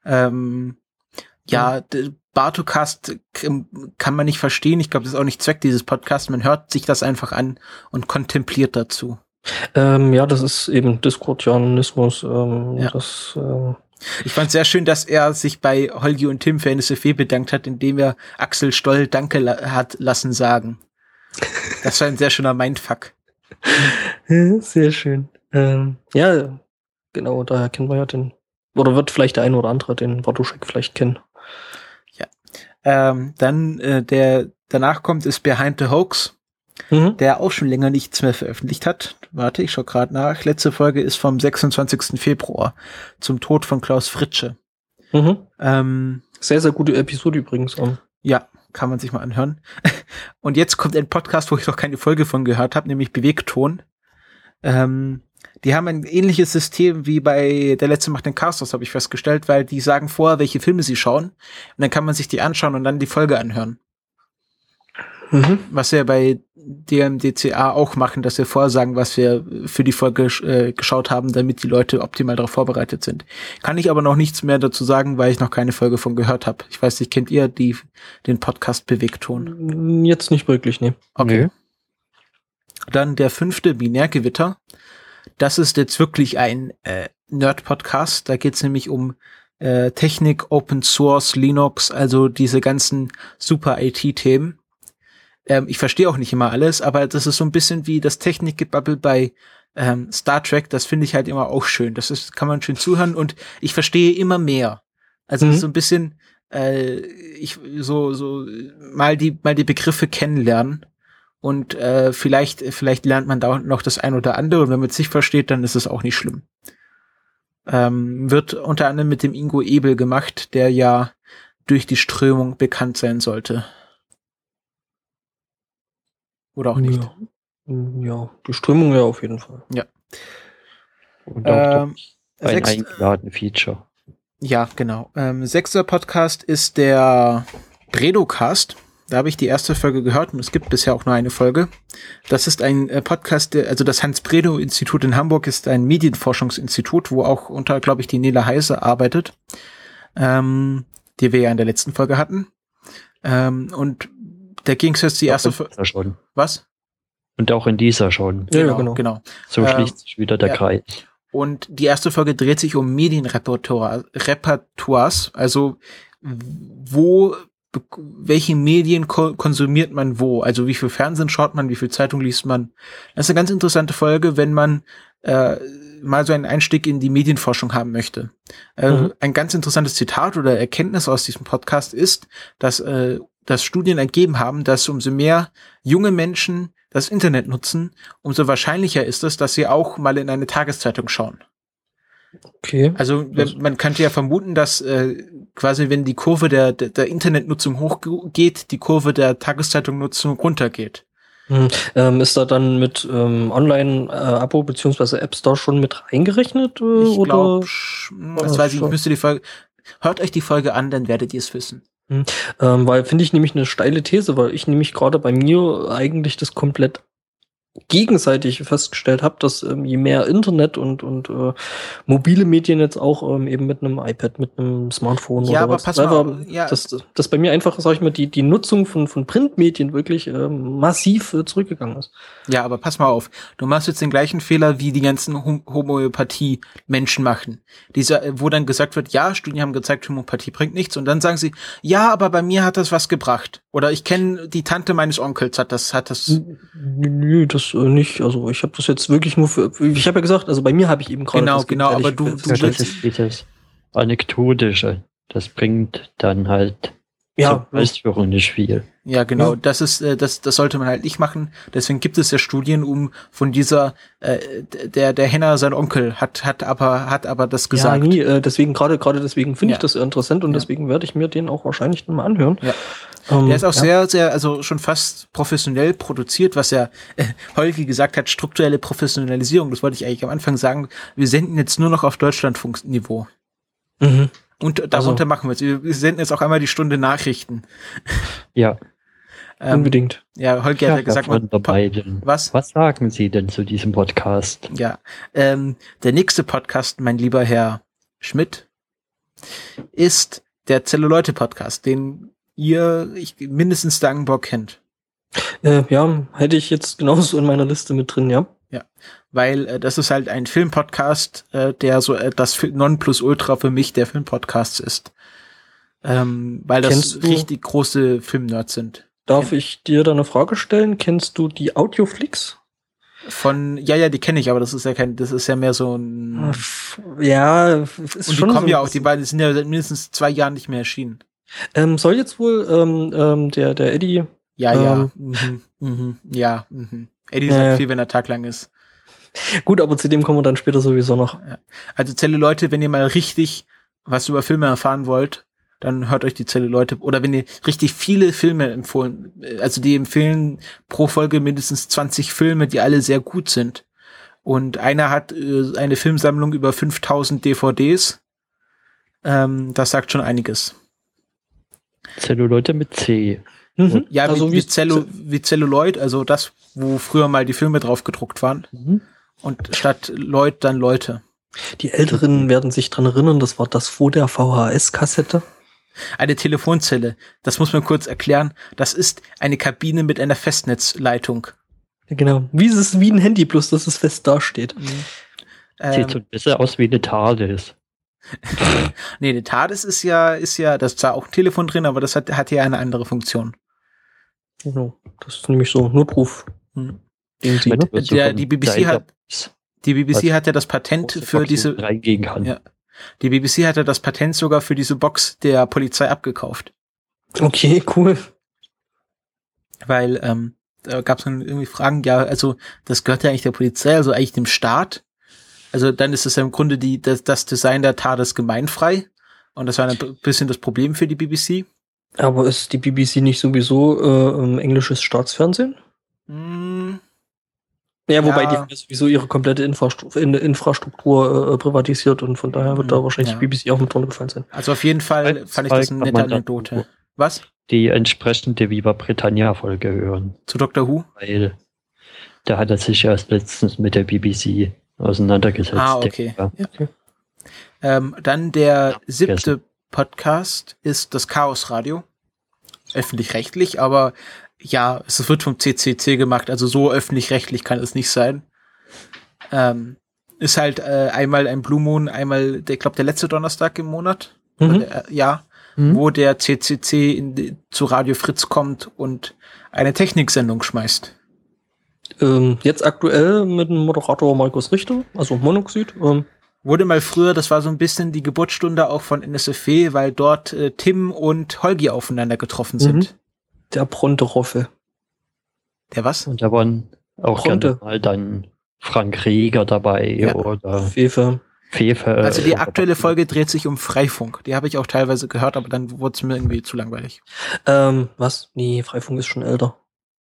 Ja, Bartocast kann man nicht verstehen, ich glaube, das ist auch nicht Zweck dieses Podcasts, man hört sich das einfach an und kontempliert dazu. Ja, das ist eben Diskordianismus. Das ich fand sehr schön, dass er sich bei Holgi und Tim für NSFW bedankt hat, indem er Axel Stoll Danke hat lassen sagen. Das war ein sehr schöner Mindfuck. Sehr schön. Ja, genau, daher kennen wir ja den, oder wird vielleicht der eine oder andere den Bartoschek vielleicht kennen. Ja. Dann der danach kommt ist Behind the Hoax, der auch schon länger nichts mehr veröffentlicht hat. Warte, ich schau gerade nach. Letzte Folge ist vom 26. Februar zum Tod von Klaus Fritsche. Sehr, sehr gute Episode übrigens. Ja, kann man sich mal anhören. Und jetzt kommt ein Podcast, wo ich noch keine Folge von gehört habe, nämlich Bewegton. Die haben ein ähnliches System wie bei Der Letzte macht den Casters, habe ich festgestellt, weil die sagen vorher, welche Filme sie schauen. Und dann kann man sich die anschauen und dann die Folge anhören. Was wir bei DMDCA auch machen, dass wir vorher sagen, was wir für die Folge geschaut haben, damit die Leute optimal darauf vorbereitet sind. Kann ich aber noch nichts mehr dazu sagen, weil ich noch keine Folge von gehört habe. Ich weiß nicht, kennt ihr den Podcast Bewegton? Jetzt nicht wirklich, nee. Okay. Dann der 5. Binärgewitter. Das ist jetzt wirklich ein Nerd-Podcast. Da geht es nämlich um Technik, Open Source, Linux, also diese ganzen super IT-Themen. Ich verstehe auch nicht immer alles, aber das ist so ein bisschen wie das Technikgebabbel bei Star Trek. Das finde ich halt immer auch schön. Kann man schön zuhören und ich verstehe immer mehr. Also so ein bisschen mal die Begriffe kennenlernen und vielleicht lernt man da noch das ein oder andere und wenn man es nicht versteht, dann ist es auch nicht schlimm. Wird unter anderem mit dem Ingo Ebel gemacht, der ja durch die Strömung bekannt sein sollte. Oder auch nicht. Ja, die Strömung ja auf jeden Fall. Ja. Und auch ein eingeladen Feature. Ja, genau. 6. Podcast ist der Bredocast. Da habe ich die erste Folge gehört und es gibt bisher auch nur eine Folge. Das ist ein Podcast, also das Hans-Bredow-Institut in Hamburg ist ein Medienforschungsinstitut, wo auch unter, glaube ich, die Nele Heise arbeitet. die wir ja in der letzten Folge hatten. Und der Gegensatz die erste Folge. Was? Und auch in dieser schon. Ja, genau. So schließt sich wieder der Kreis. Und die erste Folge dreht sich um Medienrepertoires, also welche Medien konsumiert man wo, also wie viel Fernsehen schaut man, wie viel Zeitung liest man. Das ist eine ganz interessante Folge, wenn man mal so einen Einstieg in die Medienforschung haben möchte. Ein ganz interessantes Zitat oder Erkenntnis aus diesem Podcast ist, dass Studien ergeben haben, dass umso mehr junge Menschen das Internet nutzen, umso wahrscheinlicher ist es, dass sie auch mal in eine Tageszeitung schauen. Okay. Also man könnte ja vermuten, dass quasi, wenn die Kurve der Internetnutzung hochgeht, die Kurve der Tageszeitungsnutzung runtergeht. Ist da dann mit Online-Abo bzw. Apps da schon mit reingerechnet? Ich glaube, das weiß ich, müsste die Folge. Hört euch die Folge an, dann werdet ihr es wissen. Weil finde ich nämlich eine steile These, weil ich nämlich gerade bei mir eigentlich das komplett gegenseitig festgestellt habe, dass je mehr Internet und mobile Medien jetzt auch eben mit einem iPad, mit einem Smartphone ja, oder aber was, pass mal, dass bei mir einfach, sag ich mal, die Nutzung von Printmedien wirklich massiv zurückgegangen ist. Ja, aber pass mal auf, du machst jetzt den gleichen Fehler, wie die ganzen Homöopathie-Menschen machen. Wo dann gesagt wird, ja, Studien haben gezeigt, Homöopathie bringt nichts, und dann sagen sie, ja, aber bei mir hat das was gebracht. Oder ich kenne die Tante meines Onkels, hat das. Nö, das nicht. Also ich habe das jetzt wirklich nur ich habe ja gesagt, also bei mir habe ich eben gerade. Genau, aber du willst das Anekdotische. Das bringt dann halt zur Ausführung nicht viel. Ja, genau. Das sollte man halt nicht machen. Deswegen gibt es ja Studien, um von dieser der Henner, sein Onkel hat aber das gesagt. Ja, deswegen gerade deswegen finde ich das interessant und deswegen werde ich mir den auch wahrscheinlich dann mal anhören. Ja. Der ist auch sehr, sehr, also schon fast professionell produziert, was ja Holgi gesagt hat, strukturelle Professionalisierung. Das wollte ich eigentlich am Anfang sagen. Wir senden jetzt nur noch auf Deutschlandfunk-Niveau. Mhm. Und darunter machen wir es. Wir senden jetzt auch einmal die Stunde Nachrichten. Ja. Unbedingt. Ja, Holger hat ja gesagt, was sagen Sie denn zu diesem Podcast? Ja, der nächste Podcast, mein lieber Herr Schmidt, ist der Zelluleute-Podcast, den ihr mindestens Dankenborg kennt. Ja, hätte ich jetzt genauso in meiner Liste mit drin, ja. Ja, weil das ist halt ein Filmpodcast, der so das Nonplusultra für mich der Filmpodcasts ist. Weil das richtig große Filmnerds sind. Darf ich dir da eine Frage stellen? Kennst du die Audioflix? Ja, die kenne ich, aber das ist ja mehr so ein. Ja, ist und die schon kommen so ja auch, die beiden sind ja seit mindestens 2 Jahren nicht mehr erschienen. Soll jetzt wohl der Eddie. Eddie sagt viel, wenn der Tag lang ist. Gut, aber zu dem kommen wir dann später sowieso noch. Ja. Also Zelluleute, wenn ihr mal richtig was über Filme erfahren wollt, dann hört euch die Zelluleute, oder wenn ihr richtig viele Filme empfohlen, also die empfehlen pro Folge mindestens 20 Filme, die alle sehr gut sind. Und einer hat eine Filmsammlung über 5000 DVDs. Das sagt schon einiges. Zelluleute mit C. Mhm. Ja, also wie Celluloid, also das, wo früher mal die Filme drauf gedruckt waren. Mhm. Und statt Leut dann Leute. Die Älteren werden sich dran erinnern, das war das vor der VHS-Kassette. Eine Telefonzelle, das muss man kurz erklären. Das ist eine Kabine mit einer Festnetzleitung. Ja, genau, wie ein Handy, bloß dass es fest dasteht. Sieht so ein bisschen aus wie eine TARDIS. Nee, eine TARDIS ist ja, das ist zwar auch ein Telefon drin, aber das hat ja eine andere Funktion. Genau, das ist nämlich so Notruf. Die BBC hat ja das Patent für diese. Ja. Die BBC hat ja das Patent sogar für diese Box der Polizei abgekauft. Okay, cool. Weil da gab es dann irgendwie Fragen, ja, also das gehört ja eigentlich der Polizei, also eigentlich dem Staat. Also dann ist es ja im Grunde das Design der TARDIS gemeinfrei. Und das war ein bisschen das Problem für die BBC. Aber ist die BBC nicht sowieso englisches Staatsfernsehen? Ja, wobei die haben sowieso ihre komplette Infrastruktur privatisiert und von daher wird da wahrscheinlich die BBC auch mit drunter gefallen sein. Also auf jeden Fall fand ich das eine nette Anekdote. Was? Die entsprechende Viva Britannia-Folge hören. Zu Dr. Who? Weil da hat er sich erst letztens mit der BBC auseinandergesetzt. Okay. Ja. Dann der 7. Podcast ist das Chaos Radio. Öffentlich-rechtlich, aber ja, es wird vom CCC gemacht, also so öffentlich-rechtlich kann es nicht sein. Ist halt einmal ein Blue Moon, einmal, ich glaube, der letzte Donnerstag im Monat. Wo der CCC zu Radio Fritz kommt und eine Techniksendung schmeißt. Jetzt aktuell mit dem Moderator Markus Richter, also Monoxid. Wurde mal früher, das war so ein bisschen die Geburtsstunde auch von NSFW, weil dort Tim und Holgi aufeinander getroffen sind. Der Bronte-Roffel. Der was? Und da waren auch gerne mal dann Frank Rieger dabei oder Fefe. Also die aktuelle Folge dreht sich um Freifunk. Die habe ich auch teilweise gehört, aber dann wurde es mir irgendwie zu langweilig. Was? Nee, Freifunk ist schon älter.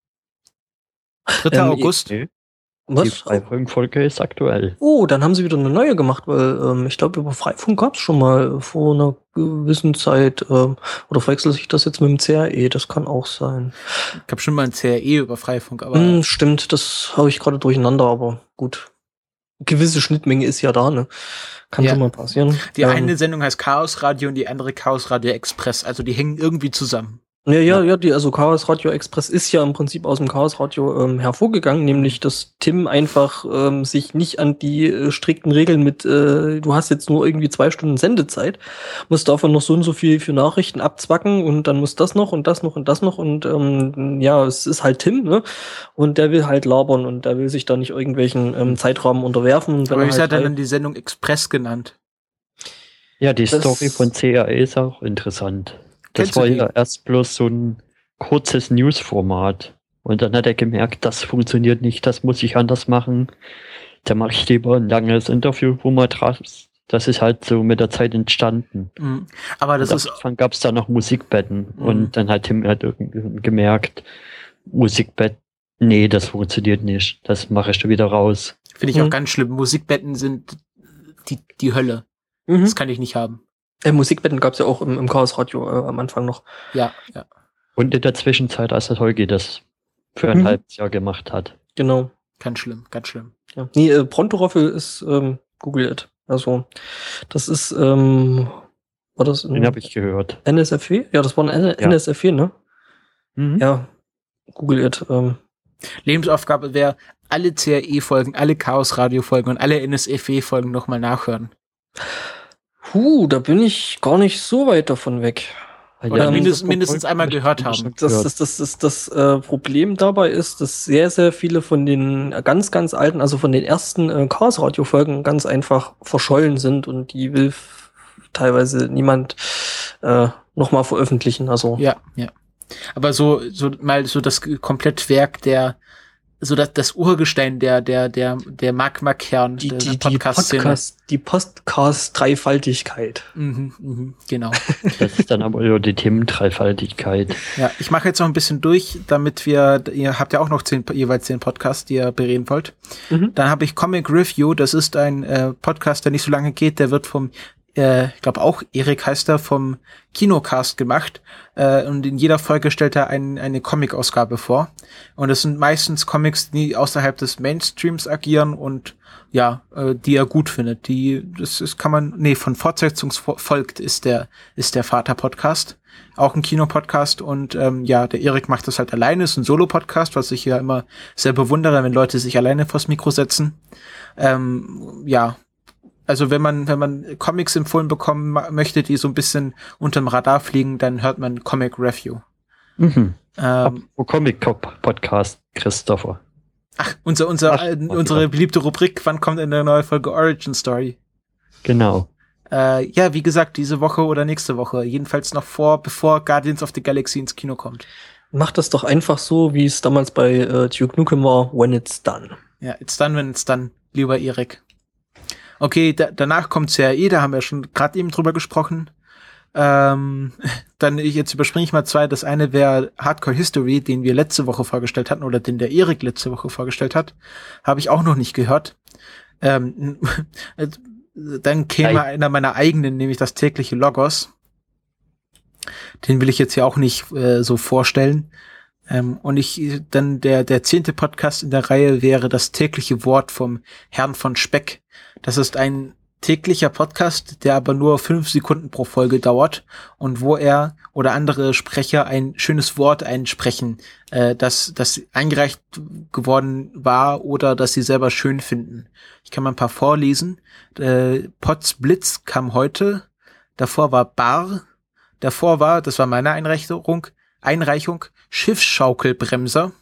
3. August. Was? Die Freifunk-Folge ist aktuell. Oh, dann haben sie wieder eine neue gemacht, weil ich glaube, über Freifunk gab es schon mal vor einer gewissen Zeit. Oder verwechselt sich das jetzt mit dem CRE? Das kann auch sein. Ich habe schon mal ein CRE über Freifunk, aber... Stimmt, das habe ich gerade durcheinander, aber gut. Eine gewisse Schnittmenge ist ja da, ne? Kann schon mal passieren. Die eine Sendung heißt Chaos Radio und die andere Chaos Radio Express. Also die hängen irgendwie zusammen. Also Chaos Radio Express ist ja im Prinzip aus dem Chaos Radio hervorgegangen, nämlich dass Tim einfach sich nicht an die strikten Regeln mit, du hast jetzt nur irgendwie 2 Stunden Sendezeit, musst davon noch so und so viel für Nachrichten abzwacken und dann muss das noch und das noch und das noch und es ist halt Tim, ne? Und der will halt labern und der will sich da nicht irgendwelchen Zeitrahmen unterwerfen. Aber wie hat er dann die Sendung Express genannt? Ja, die Story von CRE ist auch interessant. Das war ja erst bloß so ein kurzes News-Format. Und dann hat er gemerkt, das funktioniert nicht, das muss ich anders machen. Da mache ich lieber ein langes Interview, wo man draus. Das ist halt so mit der Zeit entstanden. Aber das ist. Am Anfang gab es da noch Musikbetten. Und dann hat Tim halt irgendwie gemerkt, Musikbett, nee, das funktioniert nicht. Das mache ich da wieder raus. Finde ich auch ganz schlimm. Musikbetten sind die Hölle. Das kann ich nicht haben. Musikbetten gab es ja auch im Chaos Radio am Anfang noch. Ja. Und in der Zwischenzeit, als der Holgi das für ein halbes Jahr gemacht hat. Genau. Ganz schlimm. Ja. Nee, Bronte-Roffel ist Google It. Also, das ist, war das? Den habe ich gehört. NSFW? Ja, das war ein NSFW, ne? Ja, Google It. Lebensaufgabe wäre, alle CRE-Folgen, alle Chaos-Radio-Folgen und alle NSFW-Folgen nochmal nachhören. Da bin ich gar nicht so weit davon weg. Oder mindestens einmal gehört haben. Das Problem dabei ist, dass sehr, sehr viele von den ganz, ganz alten, also von den ersten Chaos-Radio-Folgen ganz einfach verschollen sind und die will teilweise niemand nochmal veröffentlichen. Also. Ja. Aber so mal so das Komplettwerk so das Urgestein der Magma-Kern der Podcast-Szene. Die Podcast-Dreifaltigkeit. Genau. Das ist dann aber nur die Themen-Dreifaltigkeit. Ja, ich mache jetzt noch ein bisschen durch, damit ihr habt ja auch noch jeweils 10 Podcasts, die ihr bereden wollt. Dann habe ich Comic Review, das ist ein Podcast, der nicht so lange geht, der wird vom ich glaube auch Erik heißt er, vom Kinocast gemacht. Und in jeder Folge stellt er eine Comic-Ausgabe vor. Und das sind meistens Comics, die außerhalb des Mainstreams agieren und die er gut findet. Von Fortsetzungsfolgt ist der Vater-Podcast. Auch ein Kinopodcast und der Erik macht das halt alleine, ist ein Solo-Podcast, was ich ja immer sehr bewundere, wenn Leute sich alleine vors Mikro setzen. Also wenn man Comics empfohlen bekommen möchte, die so ein bisschen unterm Radar fliegen, dann hört man Comic Review. Comic-Podcast, Christopher. Ach, unsere beliebte Rubrik, wann kommt eine neue Folge Origin Story? Genau. Wie gesagt, diese Woche oder nächste Woche. Jedenfalls noch bevor Guardians of the Galaxy ins Kino kommt. Macht das doch einfach so, wie es damals bei Duke Nukem war, when it's done. Ja, it's done, when it's done, lieber Erik. Okay, danach kommt CRE, da haben wir schon gerade eben drüber gesprochen. Jetzt überspringe ich mal 2. Das eine wäre Hardcore History, den wir letzte Woche vorgestellt hatten oder den der Erik letzte Woche vorgestellt hat. Habe ich auch noch nicht gehört. Dann käme einer meiner eigenen, nämlich das tägliche Logos. Den will ich jetzt ja auch nicht so vorstellen. Und der 10. Podcast in der Reihe wäre das tägliche Wort vom Herrn von Speck. Das ist ein täglicher Podcast, der aber nur 5 Sekunden pro Folge dauert und wo er oder andere Sprecher ein schönes Wort einsprechen, das eingereicht geworden war oder das sie selber schön finden. Ich kann mal ein paar vorlesen. Potz Blitz kam heute, davor war Bar, davor war, das war meine Einreichung, Schiffsschaukelbremser.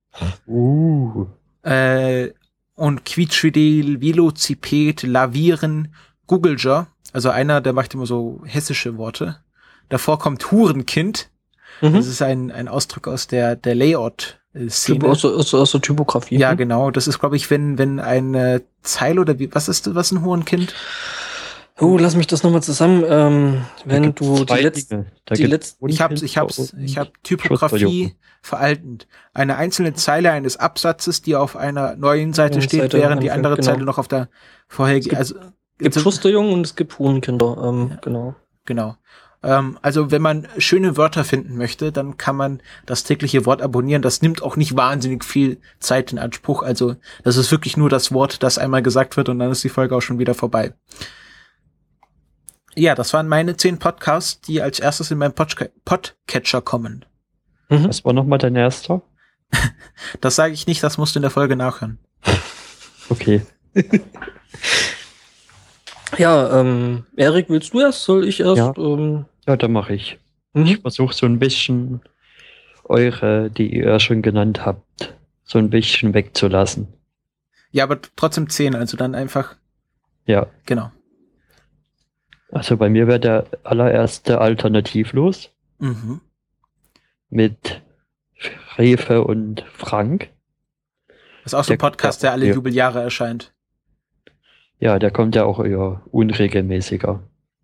Und Quietschfidel, Velociped, Lavieren, Googleger, also einer, der macht immer so hessische Worte. Davor kommt Hurenkind. Das ist ein Ausdruck aus der Layout-Szene. Aus der Typografie. Ja, genau. Das ist, glaube ich, wenn eine Zeile oder wie, was ist ein Hurenkind? Oh, lass mich das nochmal zusammen, wenn du die letzten. Ich hab Typografie veraltend. Eine einzelne Zeile eines Absatzes, die auf einer neuen Seite steht, während die andere Zeile noch auf der vorherigen. Es gibt Schusterjungen und es gibt Hurenkinder, genau. Genau. Also wenn man schöne Wörter finden möchte, dann kann man das tägliche Wort abonnieren. Das nimmt auch nicht wahnsinnig viel Zeit in Anspruch. Also das ist wirklich nur das Wort, das einmal gesagt wird und dann ist die Folge auch schon wieder vorbei. Ja, das waren meine 10 Podcasts, die als erstes in meinem Podcatcher kommen. Was war nochmal dein erster? Das sage ich nicht, das musst du in der Folge nachhören. Okay. Ja, Erik, willst du erst? Soll ich erst? Ja, dann mache ich. Ich versuche so ein bisschen eure, die ihr schon genannt habt, so ein bisschen wegzulassen. Ja, aber trotzdem 10, also dann einfach. Ja. Genau. Also bei mir wäre der allererste alternativlos. Mit Refe und Frank. Das ist auch so ein Podcast, der alle Jubeljahre erscheint. Ja, der kommt ja auch eher unregelmäßiger.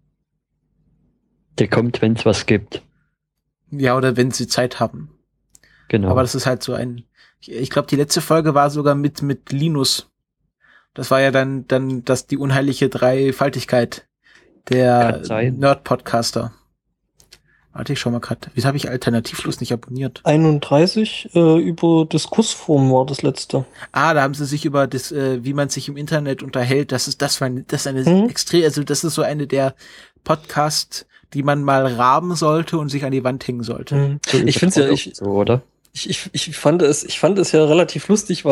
Der kommt, wenn es was gibt. Ja, oder wenn sie Zeit haben. Genau. Aber das ist halt so ich glaube, die letzte Folge war sogar mit Linus. Das war ja dann die unheilige Dreifaltigkeit der Nerd-Podcaster. Warte, ich schau mal gerade. Wieso habe ich alternativlos nicht abonniert? 31 über Diskursforum war das letzte. Da haben sie sich über das, wie man sich im Internet unterhält. Das ist eine extrem, also das ist so eine der Podcasts, die man mal rahmen sollte und sich an die Wand hängen sollte. Ich finde es ja, oder? Ich fand es ja relativ lustig,